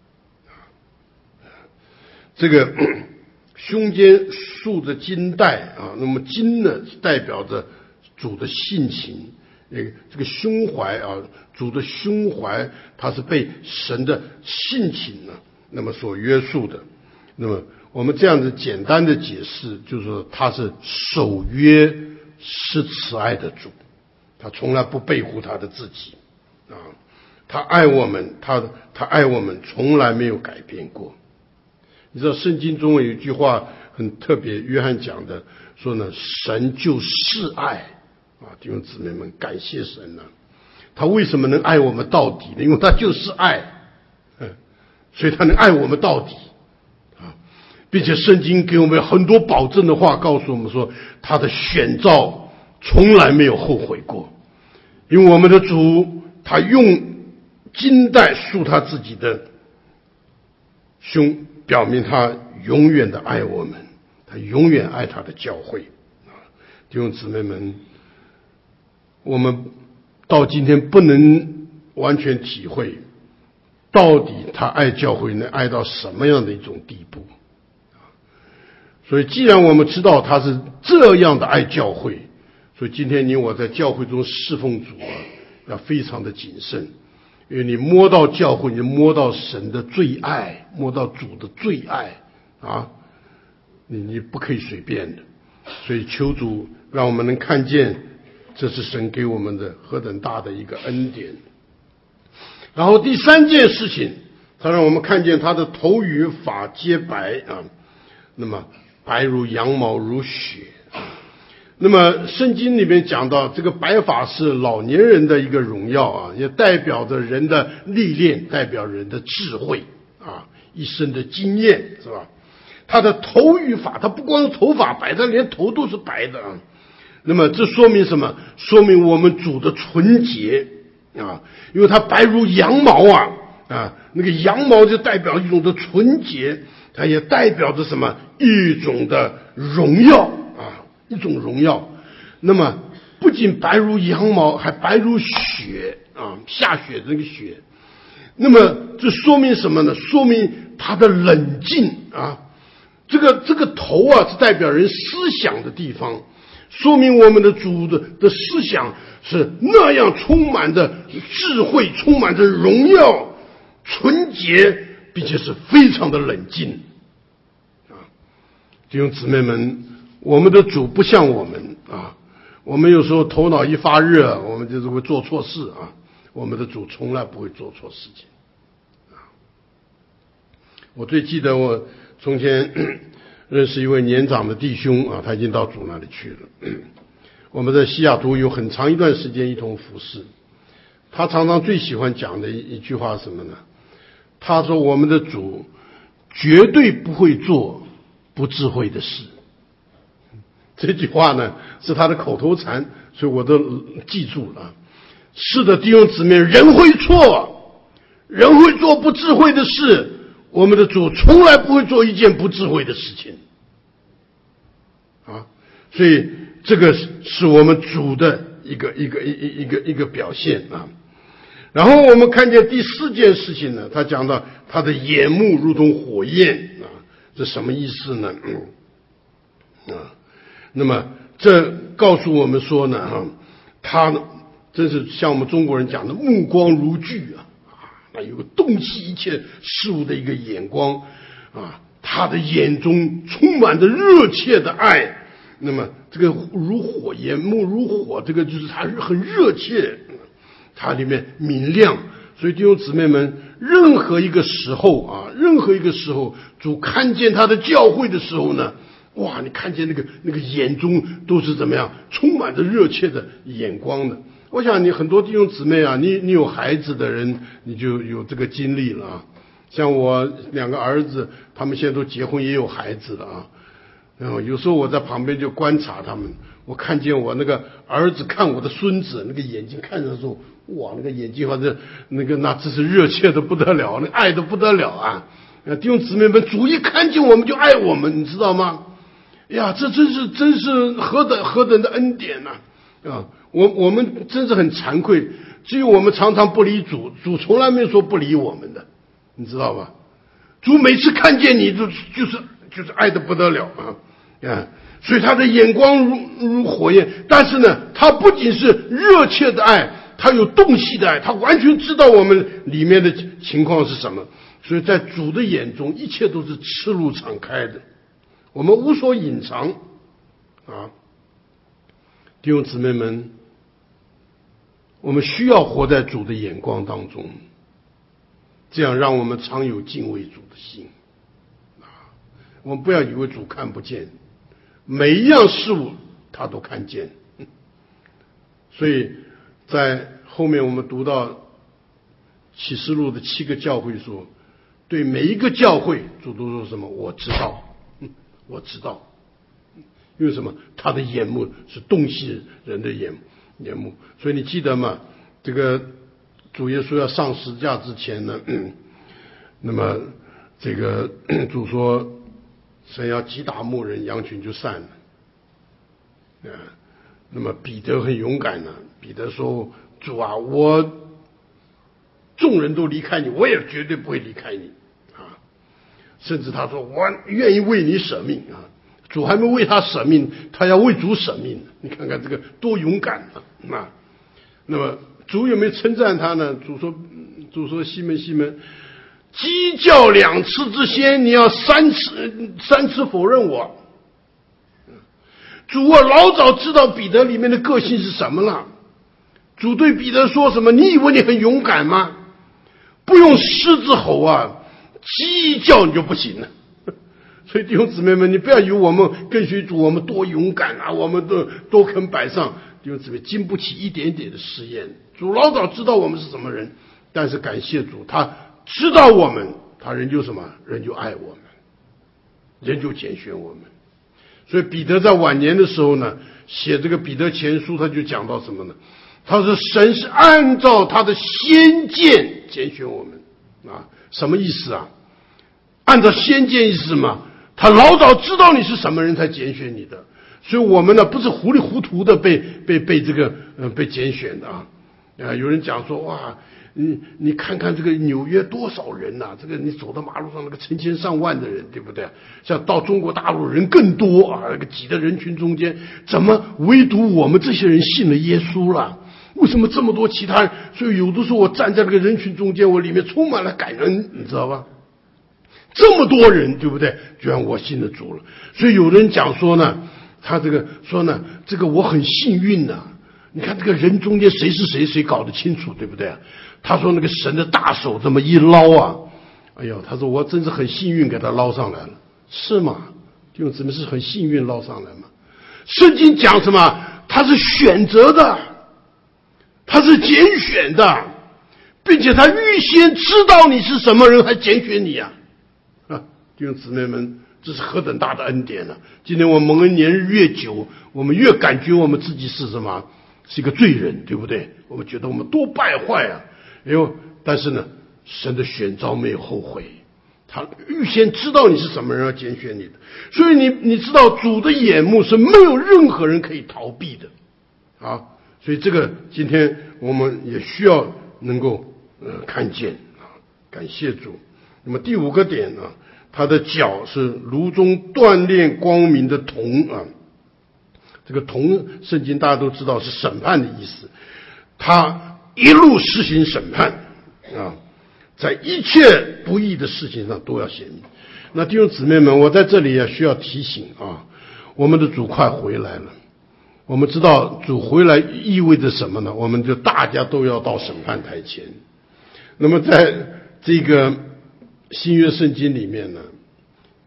这个胸间束着金带啊，那么金呢代表着主的性情，那个这个胸怀啊，主的胸怀，它是被神的性情呢，那么所约束的。那么我们这样子简单的解释，就是说他是守约施慈爱的主，他从来不背负他的自己啊，他爱我们，他他爱我们从来没有改变过。你知道圣经中有一句话很特别，约翰讲的说呢，神就是爱啊，弟兄姊妹们，感谢神啊！他为什么能爱我们到底呢？因为他就是爱，嗯，所以他能爱我们到底啊，并且圣经给我们很多保证的话，告诉我们说，他的选召从来没有后悔过，因为我们的主他用金带束他自己的胸，表明他永远的爱我们，他永远爱他的教会啊，弟兄姊妹们，我们到今天不能完全体会，到底他爱教会能爱到什么样的一种地步。所以既然我们知道他是这样的爱教会，所以今天你我在教会中侍奉主啊，要非常的谨慎。因为你摸到教会，你摸到神的最爱，摸到主的最爱啊，你你不可以随便的。所以求主让我们能看见，这是神给我们的何等大的一个恩典。然后第三件事情，他让我们看见他的头与发皆白啊，那么白如羊毛如雪。那么圣经里面讲到，这个白发是老年人的一个荣耀啊，也代表着人的历练，代表人的智慧啊，一生的经验，是吧？他的头与发，他不光是头发白，他连头都是白的啊。那么这说明什么？说明我们主的纯洁啊，因为他白如羊毛啊啊，那个羊毛就代表一种的纯洁，它也代表着什么？一种的荣耀啊，一种荣耀。那么不仅白如羊毛，还白如雪啊，下雪的那个雪。那么这说明什么呢？说明他的冷静啊，这个这个头啊是代表人思想的地方，说明我们的主的的思想是那样充满着智慧，充满着荣耀，纯洁，并且是非常的冷静啊。弟兄姊妹们，我们的主不像我们啊，我们有时候头脑一发热，我们就是会做错事啊。我们的主从来不会做错事情啊。我最记得我从前认识一位年长的弟兄啊，他已经到主那里去了。我们在西雅图有很长一段时间一同服侍，他常常最喜欢讲的一句话是什么呢？他说我们的主绝对不会做不智慧的事。这句话呢是他的口头禅，所以我都记住了。是的，弟兄姊妹，人会错，人会做不智慧的事，我们的主从来不会做一件不智慧的事情啊！所以这个是我们主的一个一个一一个一个表现啊。然后我们看见第四件事情呢，他讲到他的眼目如同火焰啊，这什么意思呢？嗯、啊，那么这告诉我们说呢，哈、啊，他呢真是像我们中国人讲的目光如炬啊，啊，那有个洞悉一切事物的一个眼光啊，他的眼中充满着热切的爱。那么这个如火，眼目如火，这个就是他很热切，它里面明亮。所以弟兄姊妹们，任何一个时候啊，任何一个时候，主看见他的教会的时候呢， 哇，你看见那个那个眼中都是怎么样，充满着热切的眼光的。我想你很多弟兄姊妹啊，你你有孩子的人，你就有这个经历了啊。像我两个儿子，他们现在都结婚也有孩子了啊。嗯，有时候我在旁边就观察他们，我看见我那个儿子看我的孙子，那个眼睛看着的时候，哇，那个眼睛好像那个那真是热切的不得了，那爱的不得了啊！啊，弟兄姊妹们，主一看见我们就爱我们，你知道吗？呀，这真是真是何等何等的恩典呐！啊，我我们真是很惭愧，只有我们常常不理主，主从来没说不理我们的，你知道吧？主每次看见你就就是就是爱的不得了啊！啊，所以他的眼光如如火焰，但是呢，他不仅是热切的爱，他有洞悉的爱，他完全知道我们里面的情况是什么。所以在主的眼中，一切都是赤露敞开的，我们无所隐藏啊！弟兄姊妹们，我们需要活在主的眼光当中，这样让我们常有敬畏主的心啊！我们不要以为主看不见，每一样事物他都看见。所以在后面我们读到启示录的七个教会说，对每一个教会主都说什么？我知道，我知道。因为什么？他的眼目是洞悉人的眼眼目。所以你记得吗？这个主耶稣要上十字架之前呢，那么这个主说神要击打牧人，羊群就散了。啊，那么彼得很勇敢呢、啊。彼得说：“主啊，我众人都离开你，我也绝对不会离开你啊！甚至他说，我愿意为你舍命啊！主还没为他舍命，他要为主舍命。你看看这个多勇敢啊！啊，那么主有没有称赞他呢？主说，主说西门西门，鸡叫两次之先，你要三次三次否认我。主啊，老早知道彼得里面的个性是什么了。主对彼得说什么？你以为你很勇敢吗？不用狮子吼啊，鸡叫你就不行了。所以弟兄姊妹们，你不要以为我们跟随主我们多勇敢啊，我们都多肯摆上。弟兄姊妹，经不起一点点的试验。主老早知道我们是什么人，但是感谢主，他知道我们，他仍旧什么？仍旧爱我们，仍旧拣选我们。所以彼得在晚年的时候呢，写这个彼得前书，他就讲到什么呢？他说神是按照他的先见拣选我们啊，什么意思啊？按照先见意思什么？他老早知道你是什么人才拣选你的，所以我们呢不是糊里糊涂的被被被这个呃被拣选的啊。啊，有人讲说哇，你你看看这个纽约多少人呐、啊？这个你走到马路上那个成千上万的人，对不对？像到中国大陆人更多啊，那个挤在人群中间，怎么唯独我们这些人信了耶稣了？为什么这么多其他人？所以有的时候我站在那个人群中间，我里面充满了感恩，你知道吧？这么多人，对不对？居然我信了主了。所以有人讲说呢，他这个说呢，这个我很幸运呐、啊。你看这个人中间谁是谁，谁搞得清楚，对不对？他说那个神的大手这么一捞啊，哎呦，他说我真是很幸运给他捞上来了，是吗？就怎么是很幸运捞上来吗？圣经讲什么？他是选择的，他是拣选的，并且他预先知道你是什么人，还拣选你啊！啊，弟兄姊妹们，这是何等大的恩典呢、啊！今天我们蒙恩年日越久，我们越感觉我们自己是什么？是一个罪人，对不对？我们觉得我们多败坏啊！哎呦，但是呢，神的选召没有后悔，他预先知道你是什么人要拣选你的，所以你你知道主的眼目是没有任何人可以逃避的啊！所以这个今天我们也需要能够呃看见啊，感谢主。那么第五个点呢、啊，他的脚是炉中锻炼光明的铜啊。这个铜，圣经大家都知道是审判的意思，他一路施行审判啊，在一切不义的事情上都要显明。那弟兄姊妹们，我在这里也需要提醒啊，我们的主快回来了。我们知道主回来意味着什么呢？我们就大家都要到审判台前。那么在这个新约圣经里面呢，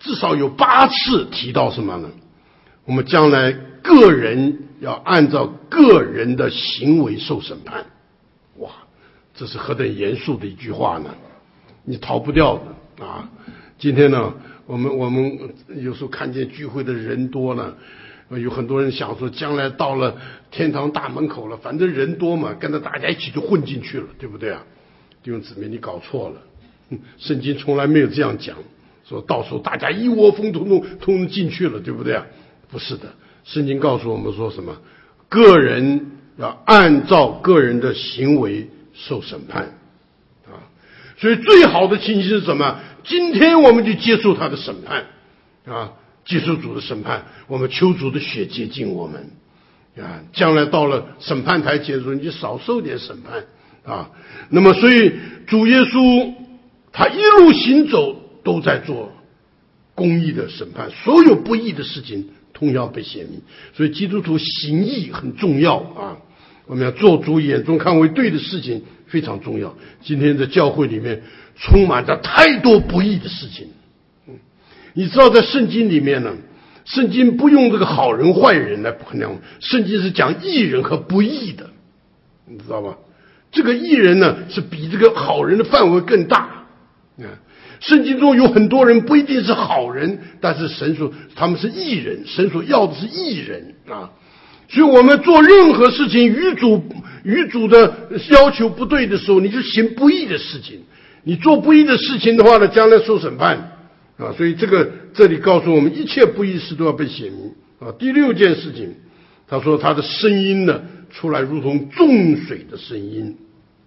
至少有八次提到什么呢？我们将来个人要按照个人的行为受审判。哇，这是何等严肃的一句话呢？你逃不掉的啊！今天呢，我们我们有时候看见聚会的人多呢，有很多人想说，将来到了天堂大门口了，反正人多嘛，跟着大家一起就混进去了，对不对啊？弟兄姊妹，你搞错了，圣经从来没有这样讲，说到时候大家一窝蜂通通通通进去了，对不对啊？不是的，圣经告诉我们说什么？个人要按照个人的行为受审判啊！所以最好的情形是什么？今天我们就接受他的审判啊，接受主的审判，我们求主的血洁净我们啊！将来到了审判台前的时候，你就少受点审判啊！那么，所以主耶稣他一路行走都在做公义的审判，所有不义的事情同样被显明。所以基督徒行义很重要啊！我们要做主眼中看为对的事情非常重要。今天在教会里面充满着太多不义的事情。嗯，你知道在圣经里面呢，圣经不用这个好人坏人来衡量，圣经是讲义人和不义的，你知道吧？这个义人呢是比这个好人的范围更大。嗯，圣经中有很多人不一定是好人，但是神说他们是义人，神所要的是义人啊。所以我们做任何事情与主与主的要求不对的时候，你就行不义的事情。你做不义的事情的话呢，将来受审判啊。所以这个这里告诉我们，一切不义事都要被显明啊。第六件事情，他说他的声音呢出来如同众水的声音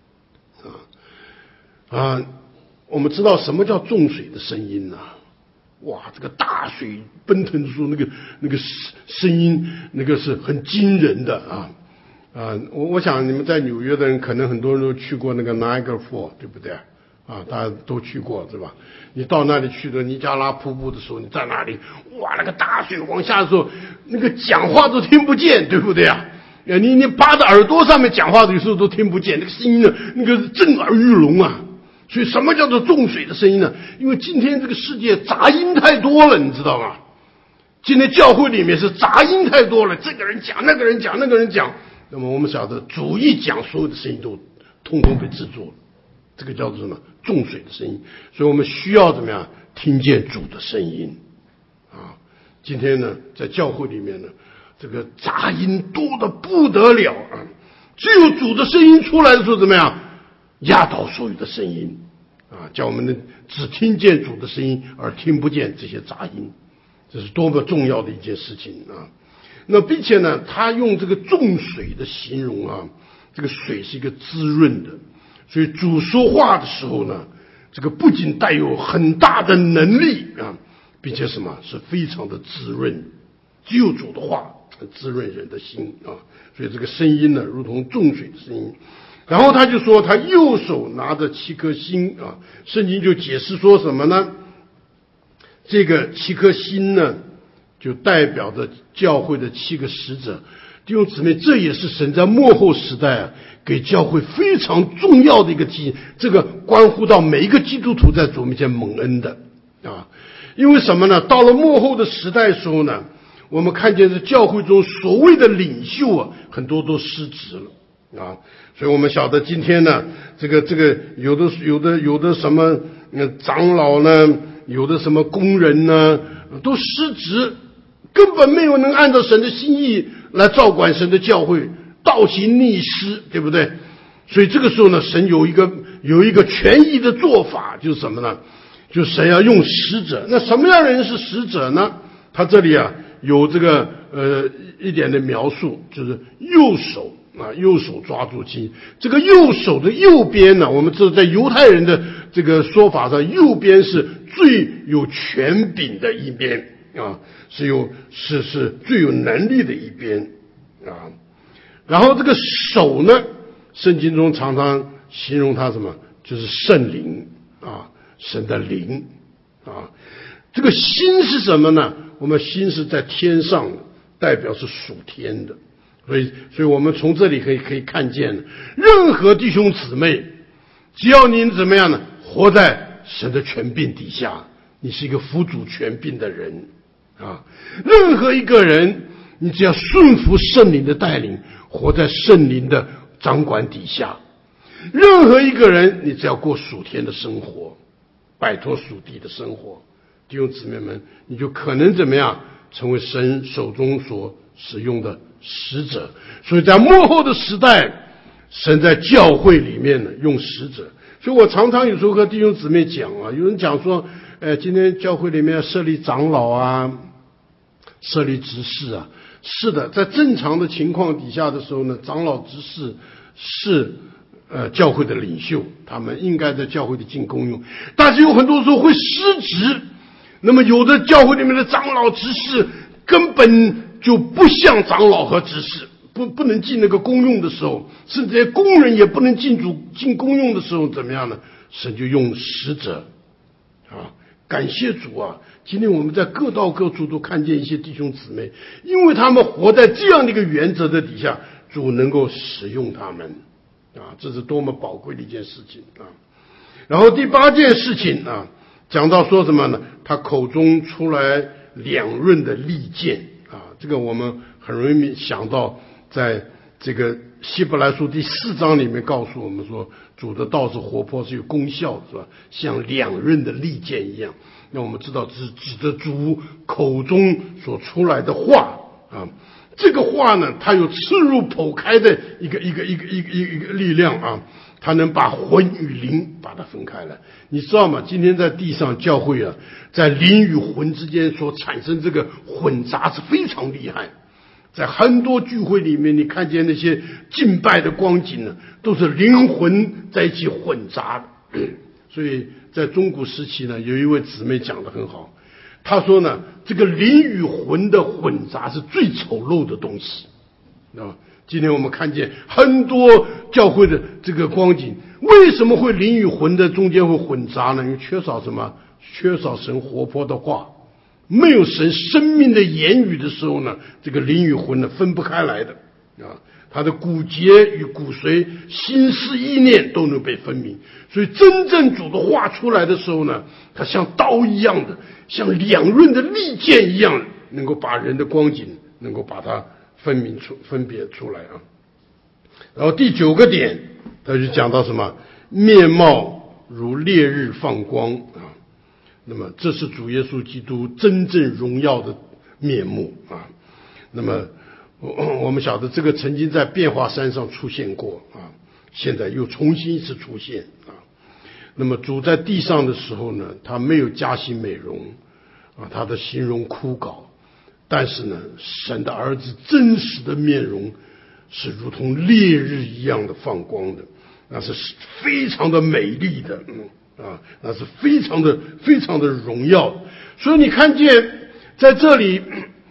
啊啊。我们知道什么叫众水的声音呢？哇，这个大水奔腾的时候，那个那个声音，那个是很惊人的啊啊！我我想你们在纽约的人，可能很多人都去过那个 Niagara Falls， 对不对啊？大家都去过，是吧？你到那里去的尼加拉瀑布的时候，你在那里，哇，那个大水往下的时候，那个讲话都听不见，对不对啊？你你扒在耳朵上面讲话的有时候都听不见，那个声音呢，那个震耳欲聋啊！所以什么叫做众水的声音呢？因为今天这个世界杂音太多了，你知道吗？今天教会里面是杂音太多了，这个人讲，那个人讲，那个人讲。那么我们晓得，主一讲，所有的声音都通通被制作了，这个叫做什么？众水的声音。所以我们需要怎么样听见主的声音啊？今天呢，在教会里面呢，这个杂音多得不得了啊！只有主的声音出来的时候，怎么样？压倒所有的声音啊，叫我们能只听见主的声音，而听不见这些杂音，这是多么重要的一件事情啊！那并且呢，他用这个众水的形容啊，这个水是一个滋润的，所以主说话的时候呢，这个不仅带有很大的能力啊，并且什么是非常的滋润，只有主的话滋润人的心啊，所以这个声音呢，如同众水的声音。然后他就说，他右手拿着七颗星啊，圣经就解释说什么呢？这个七颗星呢，就代表着教会的七个使者。弟兄姊妹，这也是神在末后时代啊，给教会非常重要的一个提醒，这个关乎到每一个基督徒在主面前蒙恩的啊。因为什么呢？到了末后的时代的时候呢，我们看见这教会中所谓的领袖啊，很多都失职了。啊，所以我们晓得今天呢，这个这个有的有的有的什么呃长老呢，有的什么工人呢，都失职，根本没有能按照神的心意来照管神的教会，倒行逆施，对不对？所以这个时候呢，神有一个有一个权益的做法，就是什么呢？就是神要用使者。那什么样的人是使者呢？他这里啊有这个呃一点的描述，就是右手。啊，右手抓住金，这个右手的右边呢，我们知道在犹太人的这个说法上，右边是最有权柄的一边啊，是有是是最有能力的一边啊。然后这个手呢，圣经中常常形容它什么？就是圣灵啊，神的灵啊。这个心是什么呢？我们心是在天上的，代表是属天的。所以，所以我们从这里可以可以看见，任何弟兄姊妹，只要您怎么样呢，活在神的权柄底下， 你是一个服主权柄的人啊。任何一个人，你只要顺服圣灵的带领，活在圣灵的掌管底下。任何一个人，你只要过属天的生活，摆脱属地的生活，弟兄姊妹们，你就可能怎么样，成为神手中所使用的使者。所以在末后的时代，神在教会里面呢用使者。所以我常常有时候和弟兄姊妹讲啊，有人讲说，呃，今天教会里面要设立长老啊，设立执事啊。是的，在正常的情况底下的时候呢，长老执事是呃教会的领袖，他们应该在教会里尽功用。但是有很多时候会失职，那么有的教会里面的长老执事根本就不像长老和执事，不不能尽那个功用的时候，甚至连工人也不能尽主尽功用的时候，怎么样呢？神就用使者啊。感谢主啊！今天我们在各道各处都看见一些弟兄姊妹，因为他们活在这样的一个原则的底下，主能够使用他们啊，这是多么宝贵的一件事情啊！然后第八件事情啊，讲到说什么呢？他口中出来两刃的利剑啊，这个我们很容易想到，在这个希伯来书第四章里面告诉我们说，主的道是活泼，是有功效的，是吧？像两刃的利剑一样。那我们知道，这是指着主口中所出来的话啊。这个话呢，它有刺入剖开的一个一个一个一个一个力量啊，它能把魂与灵把它分开来。你知道吗？今天在地上教会啊，在灵与魂之间所产生这个混杂是非常厉害。在很多聚会里面，你看见那些敬拜的光景呢，都是灵魂在一起混杂的。所以在中古时期呢，有一位姊妹讲得很好，她说呢，这个灵与魂的混杂是最丑陋的东西啊。今天我们看见很多教会的这个光景，为什么会灵与魂的中间会混杂呢？因为缺少什么？缺少神活泼的话。没有神生命的言语的时候呢，这个灵与魂呢分不开来的啊，他的骨节与骨髓、心思意念都能被分明。所以真正主的话出来的时候呢，它像刀一样的，像两刃的利剑一样，能够把人的光景能够把它分明出分别出来啊。然后第九个点，他就讲到什么？面貌如烈日放光啊。那么这是主耶稣基督真正荣耀的面目啊。那么我们晓得这个曾经在变化山上出现过啊，现在又重新一次出现啊。那么主在地上的时候呢，他没有加薪美容啊，他的形容枯槁，但是呢，神的儿子真实的面容是如同烈日一样的放光的，那是非常的美丽的，嗯啊，那是非常的非常的荣耀。所以你看见在这里，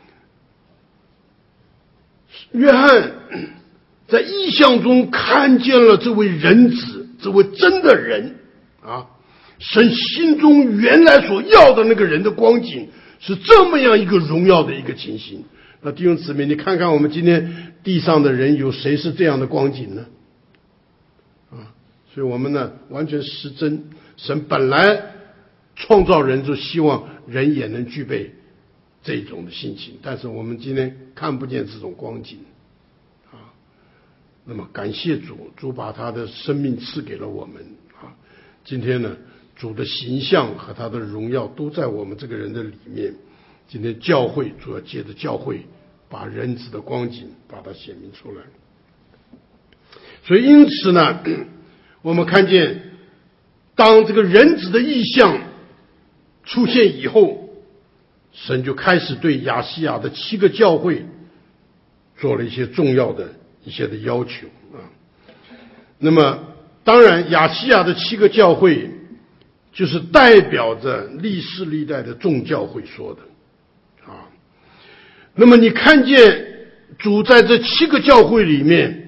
约翰在异象中看见了这位人子，这位真的人啊，神心中原来所要的那个人的光景是这么样一个荣耀的一个情形。那弟兄姊妹，你看看我们今天地上的人，有谁是这样的光景呢？啊，所以我们呢完全失真。神本来创造人就希望人也能具备这种的性情，但是我们今天看不见这种光景啊。那么感谢主，主把他的生命赐给了我们啊。今天呢，主的形象和他的荣耀都在我们这个人的里面。今天教会主要借着教会把人子的光景把它显明出来。所以因此呢，我们看见当这个人子的意象出现以后，神就开始对亚细亚的七个教会做了一些重要的一些的要求啊。那么当然亚细亚的七个教会就是代表着历世历代的众教会说的啊。那么你看见主在这七个教会里面，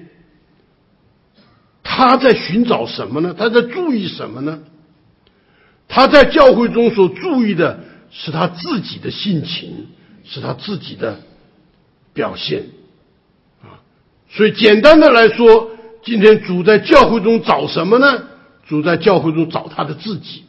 他在寻找什么呢？他在注意什么呢？他在教会中所注意的是他自己的性情，是他自己的表现啊。所以简单的来说，今天主在教会中找什么呢？主在教会中找他的自己。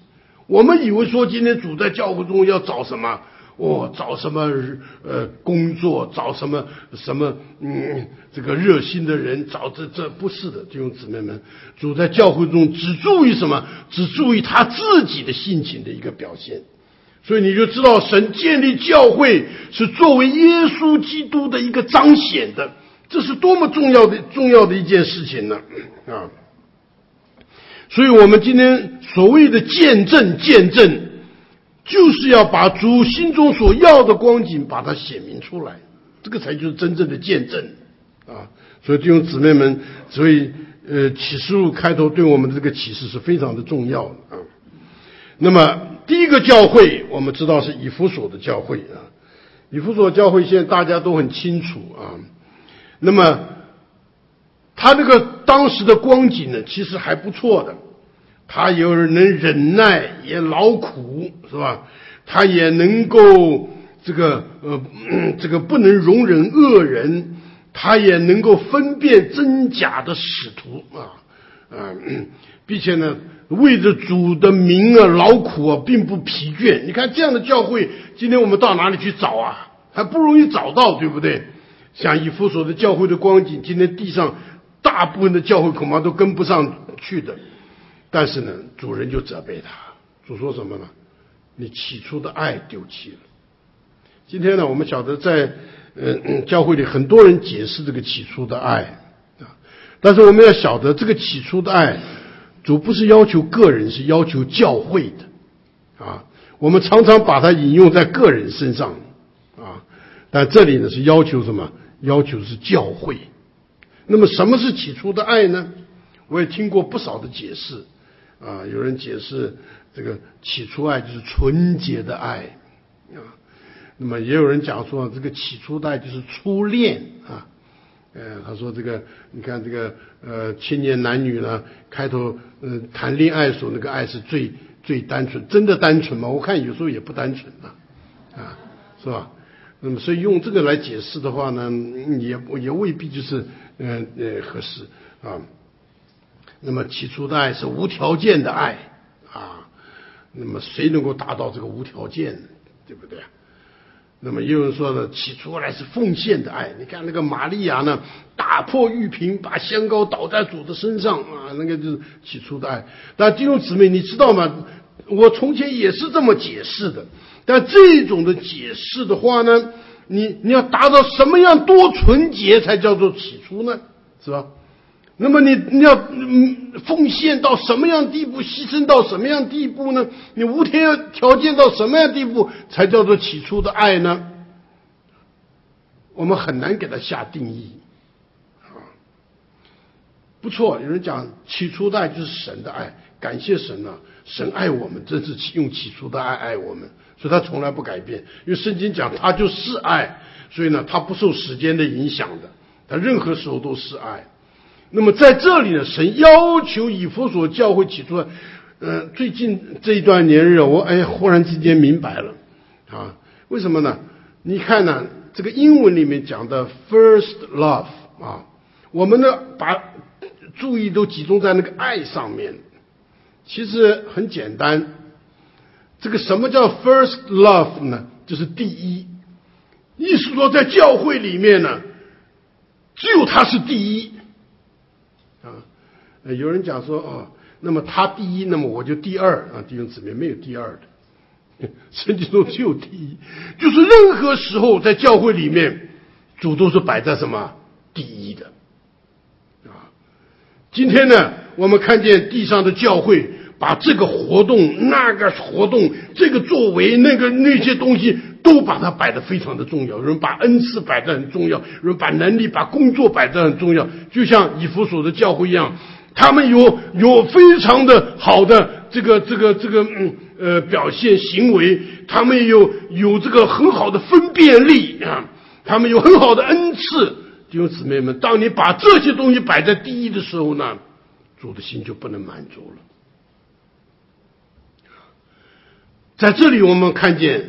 我们以为说今天主在教会中要找什么？哦，找什么呃工作，找什么什么嗯这个热心的人，找这这不是的，弟兄姊妹们，主在教会中只注意什么？只注意他自己的性情的一个表现。所以你就知道，神建立教会是作为耶稣基督的一个彰显的，这是多么重要的重要的一件事情呢啊！所以我们今天所谓的见证，见证就是要把主心中所要的光景把它显明出来，这个才就是真正的见证啊！所以弟兄姊妹们，所以呃启示录开头对我们的这个启示是非常的重要的啊。那么第一个教会我们知道是以弗所的教会啊，以弗所教会现在大家都很清楚啊。那么他这个当时的光景呢，其实还不错的，他也能忍耐，也劳苦，是吧？他也能够这个呃这个不能容忍恶人，他也能够分辨真假的使徒啊啊，并且呢，为着主的名啊劳苦啊，并不疲倦。你看这样的教会，今天我们到哪里去找啊？还不容易找到，对不对？像以弗所的教会的光景，今天地上大部分的教会恐怕都跟不上去的。但是呢，主人就责备他，主说什么呢？你起初的爱丢弃了。今天呢，我们晓得在呃教会里很多人解释这个起初的爱啊，但是我们要晓得这个起初的爱，主不是要求个人，是要求教会的啊。我们常常把它引用在个人身上啊，但这里呢是要求什么？要求是教会。那么什么是起初的爱呢？我也听过不少的解释啊，有人解释这个起初爱就是纯洁的爱啊，那么也有人讲说这个起初的爱就是初恋啊。呃，他说这个，你看这个呃青年男女呢，开头呃谈恋爱的时候那个爱是最最单纯，真的单纯吗？我看有时候也不单纯啊，啊，是吧？那么所以用这个来解释的话呢，也也未必就是呃呃合适啊。那么起初的爱是无条件的爱啊，那么谁能够达到这个无条件呢？对不对？那么也有人说呢，起初来是奉献的爱。你看那个玛利亚呢，打破玉瓶，把香膏倒在主的身上啊，那个就是起初的爱。但弟兄姊妹，你知道吗？我从前也是这么解释的。但这种的解释的话呢，你你要达到什么样多纯洁才叫做起初呢？是吧？那么你你要嗯奉献到什么样地步，牺牲到什么样地步呢？你无条件到什么样地步才叫做起初的爱呢？我们很难给它下定义啊。不错，有人讲起初的爱就是神的爱，感谢神啊，神爱我们，真是用起初的爱爱我们，所以他从来不改变。因为圣经讲他就是爱，所以呢，他不受时间的影响的，他任何时候都是爱。那么在这里呢，神要求以弗所教会起初，呃，最近这一段年日，我哎忽然之间明白了啊，为什么呢？你看呢，这个英文里面讲的 first love 啊，我们呢把注意都集中在那个爱上面，其实很简单。这个什么叫 first love 呢？就是第一，意思说在教会里面呢，只有他是第一。啊，有人讲说哦，那么他第一，那么我就第二啊，弟兄姊妹没有第二的，圣经中只有第一，就是任何时候在教会里面，主都是摆在什么第一的啊。今天呢，我们看见地上的教会把这个活动、那个活动、这个作为、那个那些东西，都把它摆得非常的重要。有人把恩赐摆得很重要，有人把能力、把工作摆得很重要。就像以弗所的教会一样，他们有有非常的好的这个这个这个嗯呃表现行为，他们有有这个很好的分辨力啊，他们有很好的恩赐。弟兄姊妹们，当你把这些东西摆在第一的时候呢，主的心就不能满足了。在这里我们看见，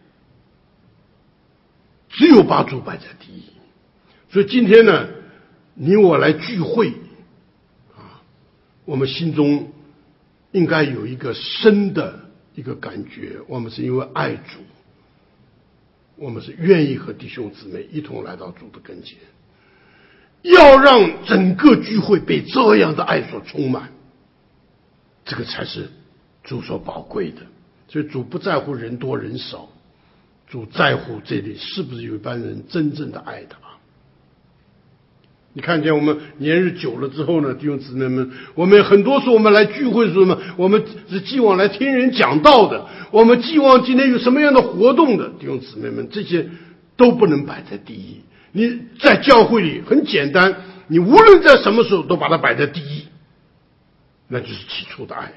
只有把主摆在第一。所以今天呢，你我来聚会啊，我们心中应该有一个深的一个感觉，我们是因为爱主，我们是愿意和弟兄姊妹一同来到主的跟前，要让整个聚会被这样的爱所充满，这个才是主所宝贵的。所以主不在乎人多人少，主在乎这里是不是有一班人真正的爱他。你看见我们年日久了之后呢，弟兄姊妹们，我们很多时候我们来聚会的时候呢，我们是寄望来听人讲道的，我们寄望今天有什么样的活动的，弟兄姊妹们，这些都不能摆在第一。你在教会里很简单，你无论在什么时候都把它摆在第一，那就是起初的爱，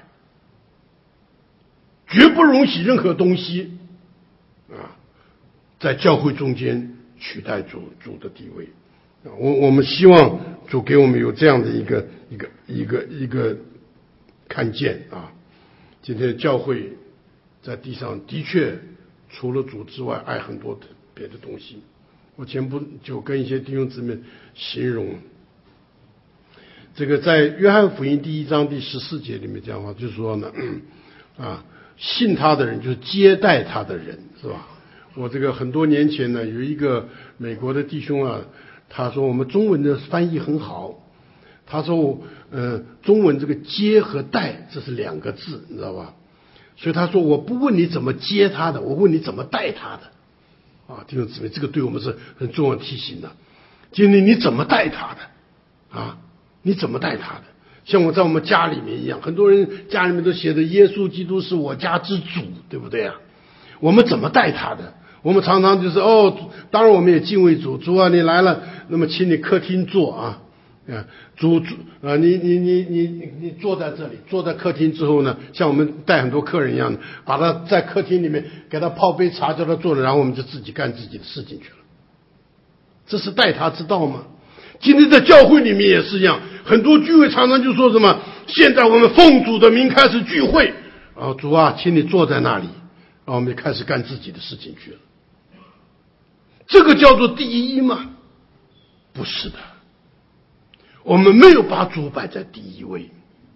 绝不容许任何东西啊在教会中间取代主主的地位。我我们希望主给我们有这样的一个一个一个一个看见啊！今天教会在地上的确除了主之外，爱很多的别的东西。我前不久跟一些弟兄姊妹形容，这个在约翰福音第一章第十四节里面讲话，就是说呢，啊，信他的人就是接待他的人，是吧？我这个很多年前呢，有一个美国的弟兄啊。他说我们中文的翻译很好，他说呃中文这个接和待这是两个字，你知道吧？所以他说我不问你怎么接他的，我问你怎么待他的啊，弟兄姊妹，这个对我们是很重要的提醒的。今天你怎么待他的啊？你怎么待他的？像我在我们家里面一样，很多人家里面都写着耶稣基督是我家之主，对不对啊？我们怎么待他的？我们常常就是哦，当然我们也敬畏主，主啊你来了，那么请你客厅坐啊，啊主主啊你你你你你你坐在这里，坐在客厅之后呢，像我们带很多客人一样的，把他在客厅里面给他泡杯茶，叫他坐了，然后我们就自己干自己的事情去了。这是待他之道吗？今天在教会里面也是一样，很多聚会常常就说什么，现在我们奉主的名开始聚会，啊主啊，请你坐在那里，然后我们就开始干自己的事情去了。这个叫做第一吗？不是的，我们没有把主摆在第一位，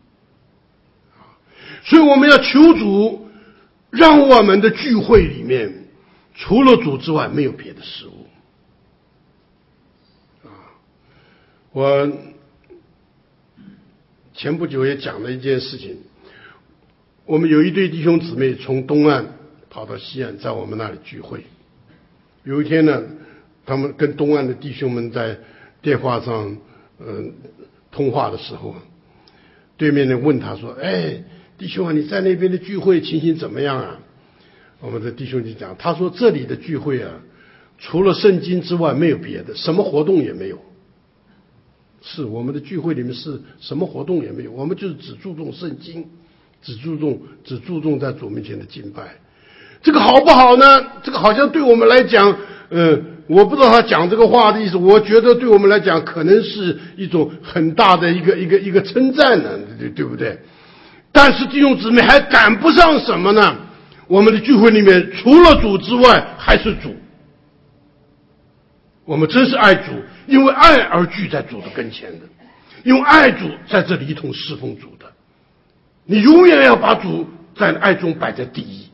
所以我们要求主让我们的聚会里面除了主之外没有别的事物。我前不久也讲了一件事情，我们有一对弟兄姊妹从东岸跑到西岸，在我们那里聚会。有一天呢，他们跟东岸的弟兄们在电话上呃通话的时候，对面的问他说：“哎，弟兄啊，你在那边的聚会情形怎么样啊？”我们的弟兄就讲，他说这里的聚会啊，除了圣经之外没有别的，什么活动也没有。是我们的聚会里面是什么活动也没有，我们就是只注重圣经，只注重只注重在主面前的敬拜。这个好不好呢？这个好像对我们来讲，呃，我不知道他讲这个话的意思，我觉得对我们来讲可能是一种很大的一个一个一个称赞呢，对对不对？但是弟兄姊妹还赶不上什么呢？我们的聚会里面除了主之外还是主。我们真是爱主，因为爱而聚在主的跟前的，因为爱主在这里一同侍奉主的。你永远要把主在爱中摆在第一，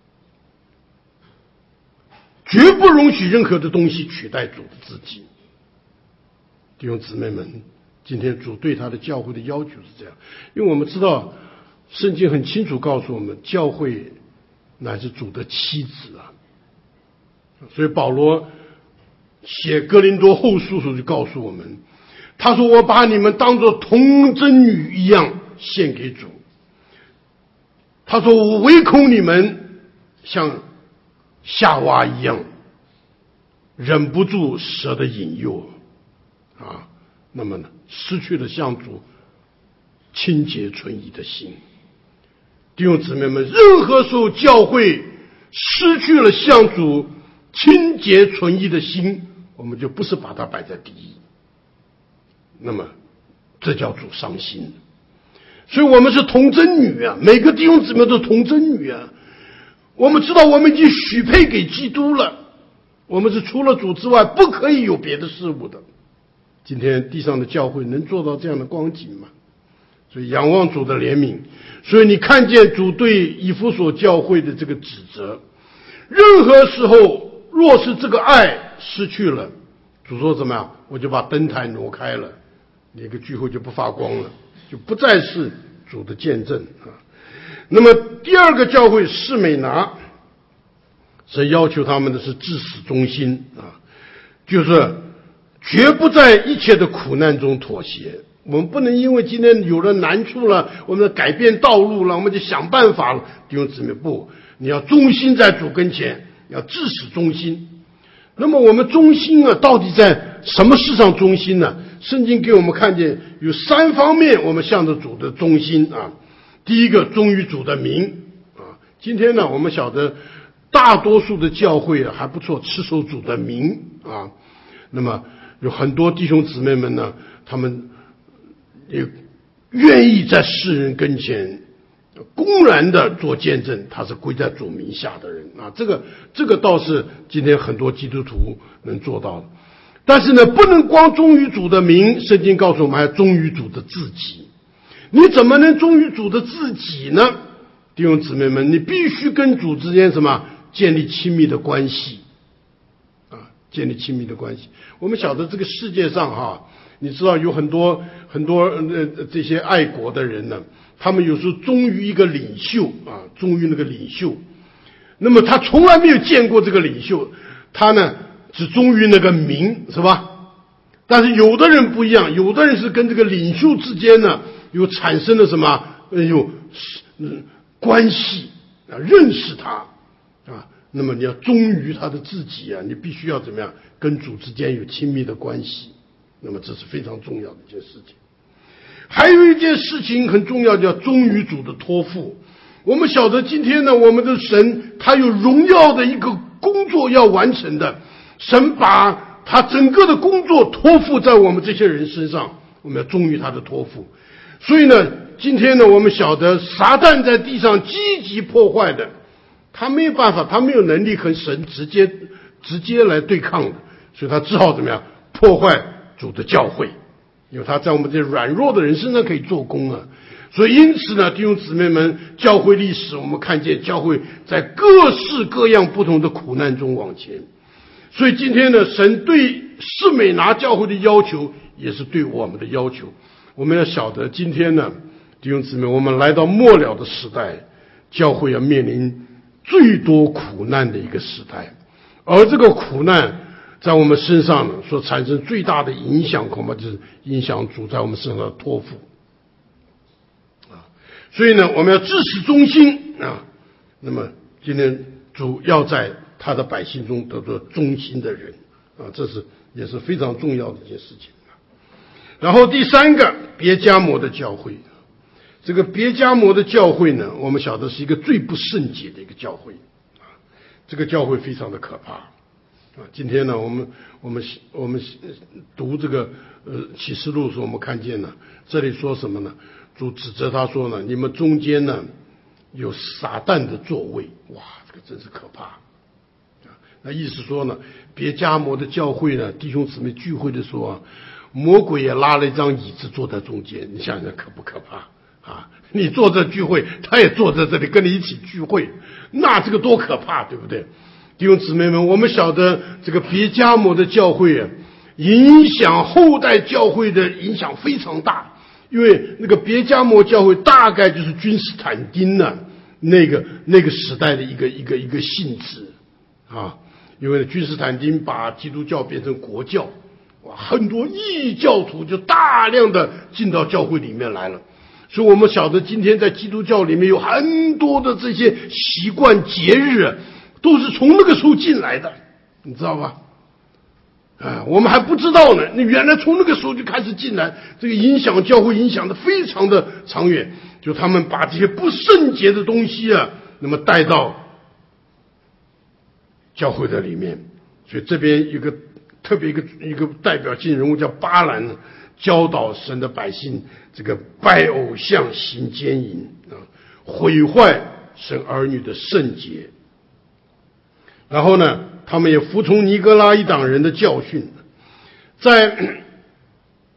绝不容许任何的东西取代主的自己。弟兄姊妹们，今天主对他的教会的要求是这样，因为我们知道圣经很清楚告诉我们，教会乃是主的妻子啊。所以保罗写哥林多后书时就告诉我们，他说我把你们当作童贞女一样献给主，他说我唯恐你们像夏娃一样忍不住蛇的引诱啊，那么呢失去了向主清洁纯一的心。弟兄姊妹们，任何时候教会失去了向主清洁纯一的心，我们就不是把它摆在第一，那么这叫主伤心。所以我们是童贞女啊，每个弟兄姊妹都是童贞女啊。我们知道我们已经许配给基督了，我们是除了主之外不可以有别的事物的。今天地上的教会能做到这样的光景吗？ 所以仰望主的怜悯。所以你看见主对以弗所教会的这个指责，任何时候若是这个爱失去了，主说怎么样？我就把灯台挪开了，你个聚会就不发光了，就不再是主的见证啊。那么第二个教会士美拿，神要求他们的是至死忠心啊，就是绝不在一切的苦难中妥协。我们不能因为今天有了难处了，我们改变道路了，我们就想办法了。弟兄姊妹，不，你要忠心在主跟前，要至死忠心。那么我们忠心啊，到底在什么事上忠心呢？圣经给我们看见有三方面，我们向着主的忠心啊。第一个，忠于主的名啊。今天呢，我们晓得大多数的教会啊还不错，持守主的名啊。那么有很多弟兄姊妹们呢，他们也愿意在世人跟前公然的做见证，他是归在主名下的人啊。这个这个倒是今天很多基督徒能做到的。但是呢，不能光忠于主的名，圣经告诉我们还要忠于主的自己。你怎么能忠于主的自己呢？弟兄姊妹们，你必须跟主之间什么建立亲密的关系啊，建立亲密的关系。我们晓得这个世界上哈，你知道有很多很多呃这些爱国的人呢，他们有时候忠于一个领袖啊，忠于那个领袖。那么他从来没有见过这个领袖，他呢只忠于那个名，是吧？但是有的人不一样，有的人是跟这个领袖之间呢有产生了什么呃有嗯关系啊，认识他啊。那么你要忠于他的自己啊，你必须要怎么样跟主之间有亲密的关系。那么这是非常重要的一件事情。还有一件事情很重要，叫忠于主的托付。我们晓得今天呢，我们的神他有荣耀的一个工作要完成的，神把他整个的工作托付在我们这些人身上，我们要忠于他的托付。所以呢，今天呢，我们晓得撒旦在地上积极破坏的，他没有办法，他没有能力和神直接直接来对抗的，所以他只好怎么样破坏主的教会，因为他在我们这些软弱的人身上可以做工啊。所以因此呢，弟兄姊妹们，教会历史我们看见教会在各式各样不同的苦难中往前。所以今天呢，神对士美拿教会的要求也是对我们的要求。我们要晓得今天呢，弟兄姊妹，我们来到末了的时代，教会要面临最多苦难的一个时代，而这个苦难在我们身上呢所产生最大的影响，恐怕就是影响主在我们身上的托付啊。所以呢，我们要至死忠心啊。那么今天主要在他的百姓中得到忠心的人啊，这是也是非常重要的一件事情。然后第三个，别迦摩的教会。这个别迦摩的教会呢，我们晓得是一个最不圣洁的一个教会啊，这个教会非常的可怕啊。今天呢，我们我们我们读这个呃启示录的时候，我们看见呢，这里说什么呢？主指责他说呢，你们中间呢有撒旦的座位，哇，这个真是可怕啊。那意思说呢，别迦摩的教会呢，弟兄姊妹聚会的时候啊，魔鬼也拉了一张椅子坐在中间，你想想可不可怕啊？你坐这聚会，他也坐在这里跟你一起聚会，那这个多可怕，对不对？弟兄姊妹们，我们晓得这个别迦摩的教会啊，影响后代教会的影响非常大，因为那个别迦摩教会大概就是君士坦丁呢、啊、那个那个时代的一个一个一个性质啊，因为君士坦丁把基督教变成国教。哇，很多异教徒就大量的进到教会里面来了，所以我们晓得今天在基督教里面有很多的这些习惯节日都是从那个时候进来的，你知道吧？啊，我们还不知道呢，那原来从那个时候就开始进来，这个影响教会影响的非常的长远，就他们把这些不圣洁的东西啊，那么带到教会的里面，所以这边有个特别一个一个代表性人物叫巴兰，教导神的百姓这个拜偶像行奸淫啊，毁坏神儿女的圣洁。然后呢，他们也服从尼哥拉一党人的教训，在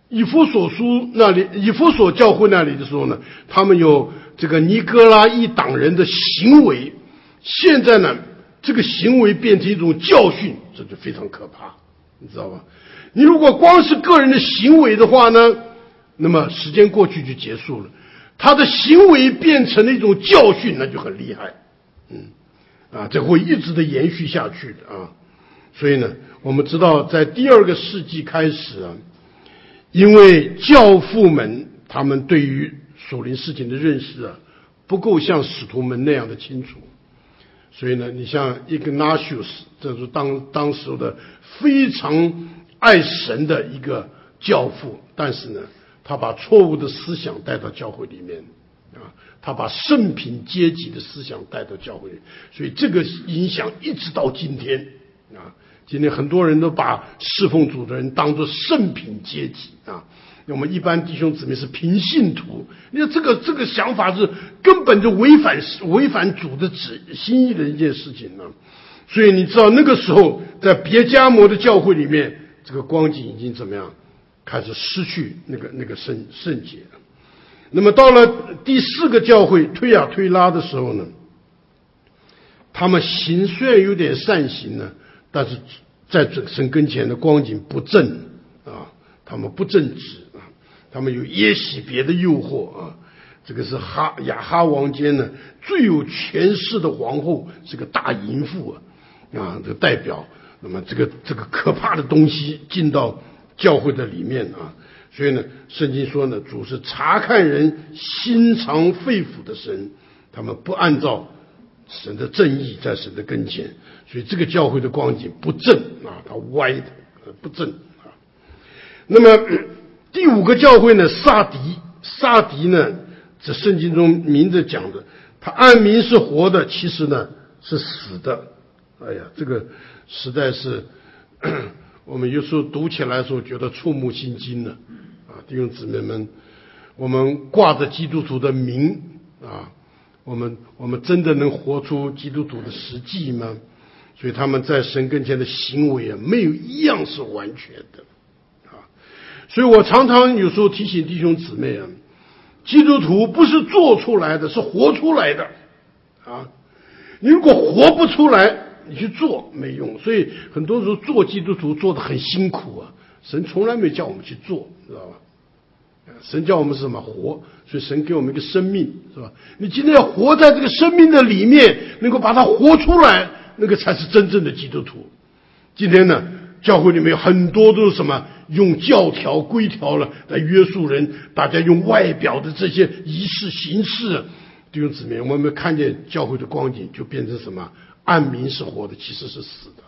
以弗所书那里，以弗所教会那里的时候呢，他们有这个尼哥拉一党人的行为，现在呢，这个行为变成一种教训，这就非常可怕，你知道吧？你如果光是个人的行为的话呢，那么时间过去就结束了。他的行为变成了一种教训，那就很厉害，嗯，啊，这会一直的延续下去的啊。所以呢，我们知道在第二个世纪开始啊，因为教父们他们对于属灵事情的认识啊，不够像使徒们那样的清楚，所以呢，你像 Ignatius， 这是当当时的非常爱神的一个教父，但是呢，他把错误的思想带到教会里面啊，他把圣品阶级的思想带到教会里，所以这个影响一直到今天啊。今天很多人都把侍奉主的人当作圣品阶级啊，我们一般弟兄姊妹是平信徒，你看这个这个想法是根本就违反违反主的旨心意的一件事情啊。所以你知道那个时候在别迦摩的教会里面，这个光景已经怎么样，开始失去那个那个圣圣洁了。那么到了第四个教会推亚推拉的时候呢，他们行虽然有点善行呢，但是在神跟前的光景不正啊，他们不正直啊，他们有耶洗别的诱惑啊。这个是哈亚哈王间呢最有权势的皇后，是个大淫妇啊，啊，这个代表。那么这个这个可怕的东西进到教会的里面啊，所以呢，圣经说呢，主是查看人心肠肺腑的神，他们不按照神的正义在神的跟前，所以这个教会的光景不正啊，它歪的不正啊。那么第五个教会呢，撒迪，撒迪呢，这圣经中明着讲的，他按名是活的，其实呢是死的。哎呀，这个实在是我们有时候读起来的时候觉得触目心惊的啊，弟兄姊妹们，我们挂着基督徒的名啊，我们我们真的能活出基督徒的实际吗？所以他们在神跟前的行为啊，没有一样是完全的啊。所以我常常有时候提醒弟兄姊妹啊，基督徒不是做出来的，是活出来的啊。你如果活不出来，你去做没用，所以很多时候做基督徒做得很辛苦啊。神从来没叫我们去做，知道吧？神叫我们是什么？活，所以神给我们一个生命，是吧？你今天要活在这个生命的里面，能够把它活出来，那个才是真正的基督徒。今天呢，教会里面有很多都是什么？用教条规条了来约束人，大家用外表的这些仪式形式，弟兄姊妹，我们看见教会的光景就变成什么？按名是活的，其实是死的。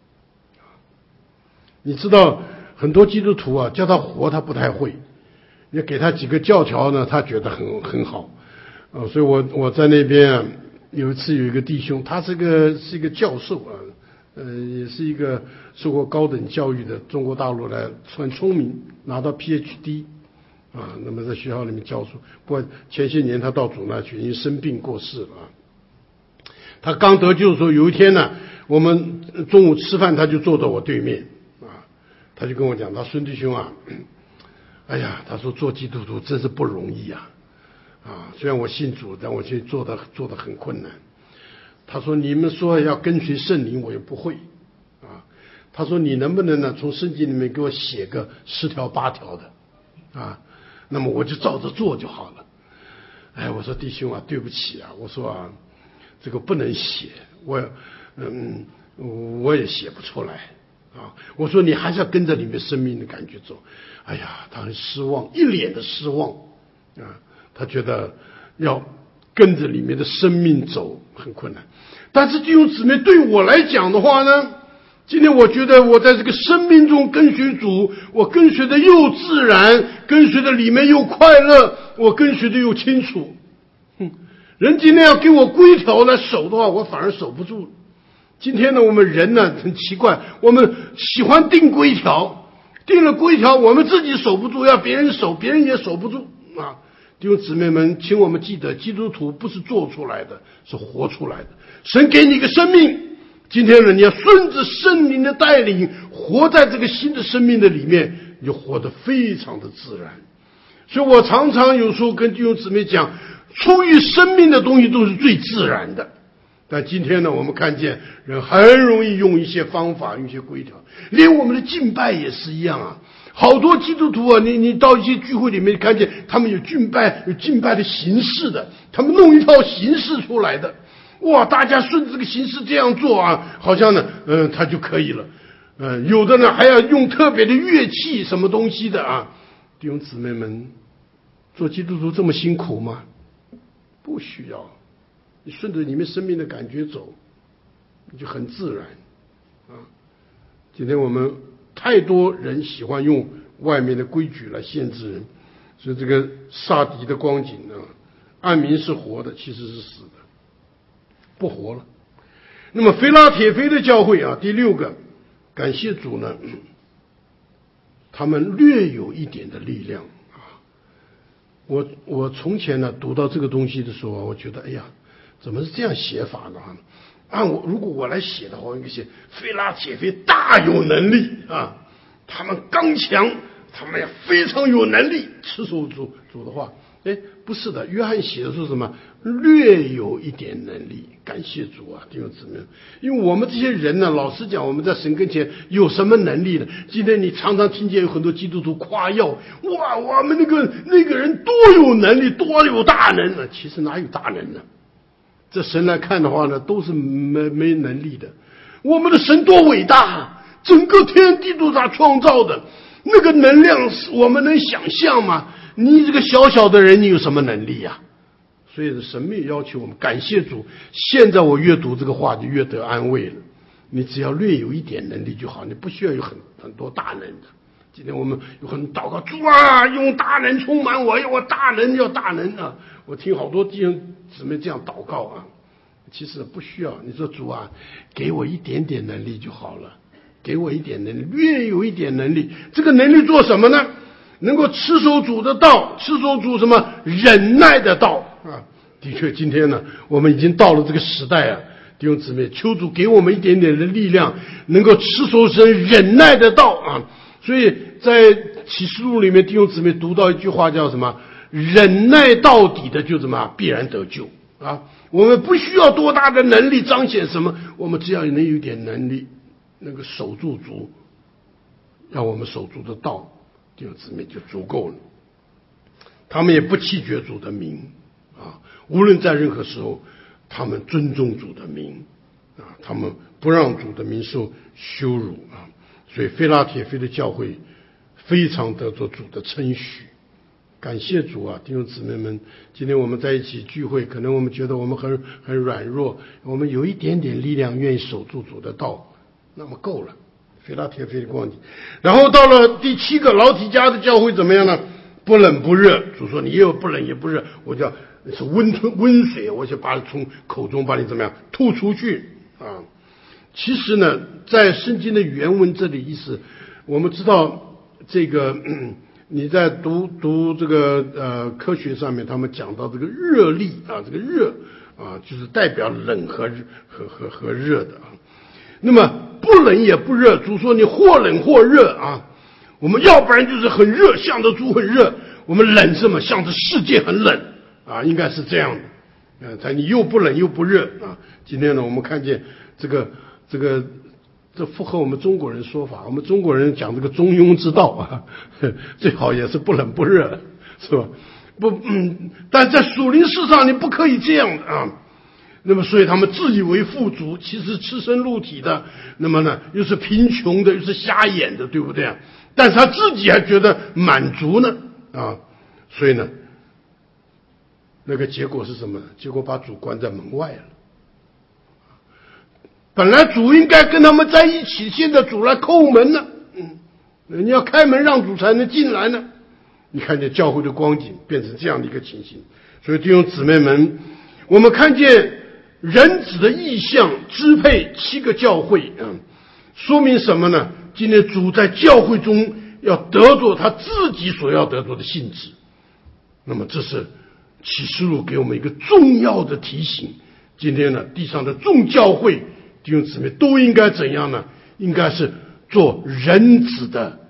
你知道很多基督徒啊，叫他活他不太会，你给他几个教条呢，他觉得很很好。呃，所以我我在那边啊，有一次有一个弟兄，他是个是一个教授啊，呃，也是一个受过高等教育的中国大陆来，很聪明，拿到 P H D 啊，那么在学校里面教书。不过前些年他到主那去，因为生病过世了啊。他刚得救的时候，有一天呢，我们中午吃饭，他就坐在我对面啊，他就跟我讲，他孙弟兄啊，哎呀，他说做基督徒真是不容易啊，啊，虽然我信主，但我现在做的做的很困难。他说你们说要跟随圣灵，我也不会啊。他说你能不能呢，从圣经里面给我写个十条八条的啊，那么我就照着做就好了。哎，我说弟兄啊，对不起啊，我说啊。这个不能写，我嗯我也写不出来啊。我说你还是要跟着里面生命的感觉走。哎呀，他很失望，一脸的失望啊。他觉得要跟着里面的生命走很困难。但是弟兄姊妹，对我来讲的话呢，今天我觉得我在这个生命中跟随主，我跟随的又自然，跟随的里面又快乐，我跟随的又清楚。哼。人今天要给我规条来守的话，我反而守不住。今天呢，我们人呢很奇怪，我们喜欢定规条，定了规条，我们自己守不住，要别人守，别人也守不住啊！弟兄姊妹们，请我们记得，基督徒不是做出来的，是活出来的。神给你一个生命，今天呢，你要顺着圣灵的带领，活在这个新的生命的里面， 你就活得非常的自然。所以我常常有时候跟弟兄姊妹讲，出于生命的东西都是最自然的。但今天呢，我们看见人很容易用一些方法，用一些规条，连我们的敬拜也是一样啊。好多基督徒啊，你你到一些聚会里面看见他们有敬拜有敬拜的形式的，他们弄一套形式出来的，哇，大家顺着这个形式这样做啊，好像呢，嗯、呃，他就可以了。嗯、呃，有的呢还要用特别的乐器什么东西的啊。弟兄姊妹们，做基督徒这么辛苦吗？不需要。你顺着你们生命的感觉走，你就很自然啊。今天我们太多人喜欢用外面的规矩来限制人，所以这个撒狄的光景啊，暗明是活的，其实是死的，不活了。那么腓拉铁非的教会啊，第六个，感谢主呢，他们略有一点的力量啊。我我从前呢读到这个东西的时候，我觉得哎呀，怎么是这样写法呢？按我如果我来写的话，我应该写腓拉铁非大有能力啊，他们刚强，他们也非常有能力，持守主主的话。哎，不是的，约翰写的是什么？略有一点能力，感谢主啊，弟兄姊妹。因为我们这些人呢，老实讲，我们在神跟前有什么能力呢？今天你常常听见有很多基督徒夸耀，哇，我们那个那个人多有能力，多有大能呢。其实哪有大能呢？这神来看的话呢，都是没没能力的。我们的神多伟大，整个天地都是他创造的，那个能量我们能想象吗？你这个小小的人，你有什么能力呀、啊？所以神没有要求我们，感谢主。现在我越读这个话就越得安慰了。你只要略有一点能力就好，你不需要有很很多大能的。今天我们有很多祷告，主啊，用大能充满我，要我大能，要大能啊！我听好多弟兄姊妹这样祷告啊，其实不需要。你说主啊，给我一点点能力就好了，给我一点能力，略有一点能力。这个能力做什么呢？能够持守主的道，持守主什么忍耐的道啊！的确，今天呢，我们已经到了这个时代啊，弟兄姊妹，求主给我们一点点的力量，能够持守神忍耐的道啊！所以在启示录里面，弟兄姊妹读到一句话叫什么？忍耐到底的就什么必然得救啊！我们不需要多大的能力彰显什么，我们只要能有一点能力，那个守住主，让我们守住的道，弟兄姊妹就足够了。他们也不弃绝主的名啊，无论在任何时候，他们尊重主的名啊，他们不让主的名受羞辱啊。所以腓拉铁非的教会非常得着主的称许，感谢主啊，弟兄姊妹们，今天我们在一起聚会，可能我们觉得我们很很软弱，我们有一点点力量，愿意守住主的道，那么够了。腓拉铁非的光景，然后到了第七个，老底嘉的教会怎么样呢？不冷不热。主说你又不冷也不热，我叫是温温水，我就把你从口中把你怎么样吐出去啊。其实呢，在圣经的原文这里意思，我们知道这个你在读读这个呃科学上面，他们讲到这个热力啊，这个热啊，就是代表冷和和和和热的啊。那么不冷也不热，主说你或冷或热啊。我们要不然就是很热，向着主很热；我们冷是么？向着世界很冷啊，应该是这样的。呃，在你又不冷又不热啊。今天呢，我们看见这个这个这符合我们中国人说法，我们中国人讲这个中庸之道啊，最好也是不冷不热，是吧？不，嗯，但在属灵世上你不可以这样的啊。那么所以他们自以为富足，其实赤身露体的，那么呢又是贫穷的，又是瞎眼的，对不对啊？但是他自己还觉得满足呢啊，所以呢那个结果是什么呢？结果把主关在门外了。本来主应该跟他们在一起，现在主来叩门呢，嗯，你要开门让主才能进来呢。你看见教会的光景变成这样的一个情形。所以弟兄姊妹们，我们看见人子的意象支配七个教会啊，说明什么呢？今天主在教会中要得着他自己所要得着的性质。那么这是启示录给我们一个重要的提醒。今天呢，地上的众教会弟兄姊妹都应该怎样呢？应该是做人子的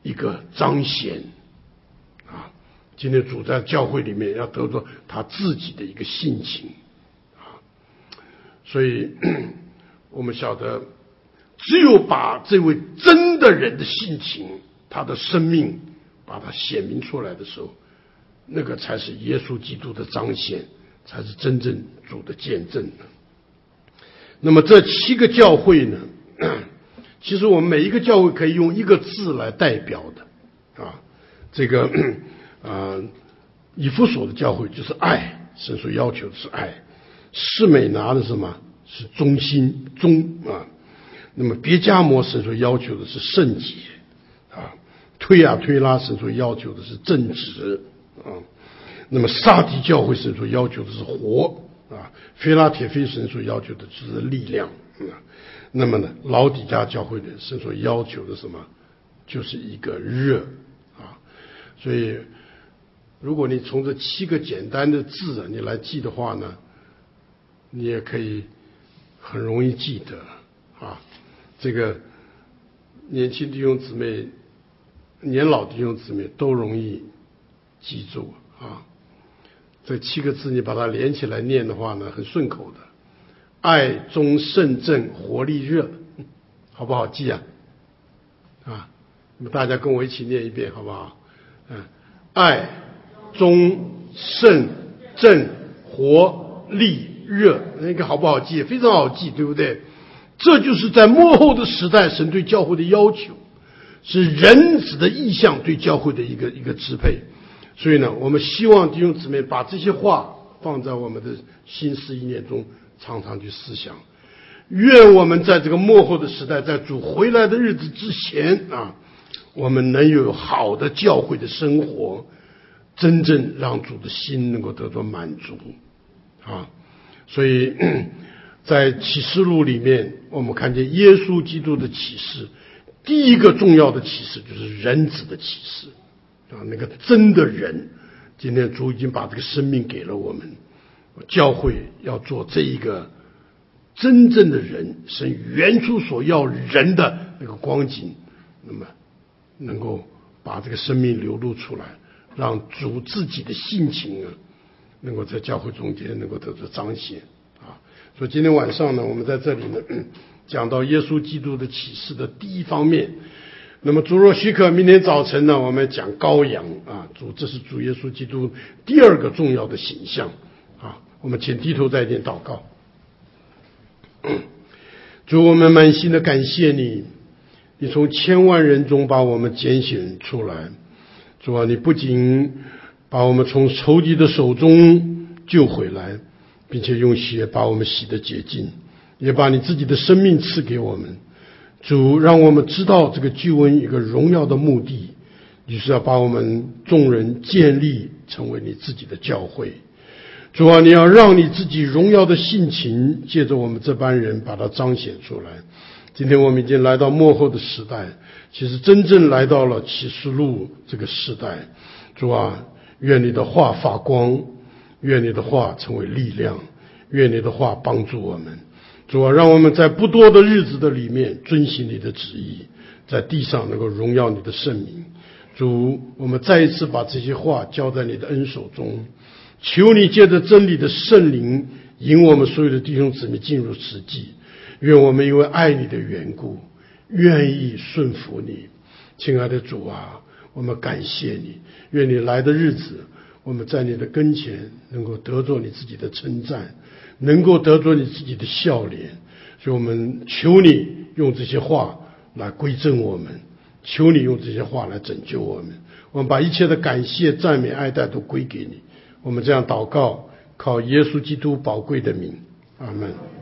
一个彰显啊。今天主在教会里面要得到他自己的一个性情啊，所以我们晓得，只有把这位真的人的性情，他的生命，把它显明出来的时候，那个才是耶稣基督的彰显，才是真正主的见证。那么这七个教会呢，其实我们每一个教会可以用一个字来代表的啊，这个啊，以弗所的教会就是爱，神所要求的是爱；士美拿的是什么？是忠心忠啊。那么别迦摩神所要求的是圣洁啊，推亚推拉神所要求的是正直啊。那么撒狄教会神所要求的是活啊，腓拉铁非神所要求的是力量啊。那么呢，老底嘉教会的神所要求的什么？就是一个热啊。所以如果你从这七个简单的字啊，你来记的话呢，你也可以很容易记得啊。这个年轻弟兄姊妹、年老弟兄姊妹都容易记住啊。这七个字你把它连起来念的话呢，很顺口的。爱、忠、圣、正、活力、热，好不好记啊？啊，那么大家跟我一起念一遍，好不好？嗯，爱、忠、圣、正、活力、热，那个好不好记？非常好记，对不对？这就是在末后的时代，神对教会的要求，是人子的意向对教会的一个一个支配。所以呢，我们希望弟兄姊妹把这些话放在我们的心思意念中，常常去思想。愿我们在这个末后的时代，在主回来的日子之前啊，我们能有好的教会的生活，真正让主的心能够得到满足啊。所以在启示录里面，我们看见耶稣基督的启示，第一个重要的启示就是人子的启示啊，那个真的人。今天主已经把这个生命给了我们，教会要做这一个真正的人，神原初所要人的那个光景，那么能够把这个生命流露出来，让主自己的性情啊，能够在教会中间能够得到彰显啊。所以今天晚上呢，我们在这里呢讲到耶稣基督的启示的第一方面。那么主若许可，明天早晨呢，我们讲羔羊啊，主这是主耶稣基督第二个重要的形象啊。我们请低头再一点祷告。主，我们满心的感谢你，你从千万人中把我们拣选出来。主啊，你不仅把我们从仇敌的手中救回来，并且用血把我们洗得洁净，也把你自己的生命赐给我们。主，让我们知道这个救恩一个荣耀的目的，就是要把我们众人建立成为你自己的教会。主啊，你要让你自己荣耀的性情借着我们这班人把它彰显出来。今天我们已经来到末后的时代，其实真正来到了启示录这个时代。主啊，愿你的话发光，愿你的话成为力量，愿你的话帮助我们。主啊，让我们在不多的日子的里面遵行你的旨意，在地上能够荣耀你的圣名。主，我们再一次把这些话交在你的恩手中，求你借着真理的圣灵引我们所有的弟兄姊妹进入实际。愿我们因为爱你的缘故，愿意顺服你。亲爱的主啊，我们感谢你，愿你来的日子，我们在你的跟前能够得着你自己的称赞，能够得着你自己的笑脸。所以我们求你用这些话来归正我们，求你用这些话来拯救我们。我们把一切的感谢、赞美、爱戴都归给你。我们这样祷告，靠耶稣基督宝贵的名，阿们。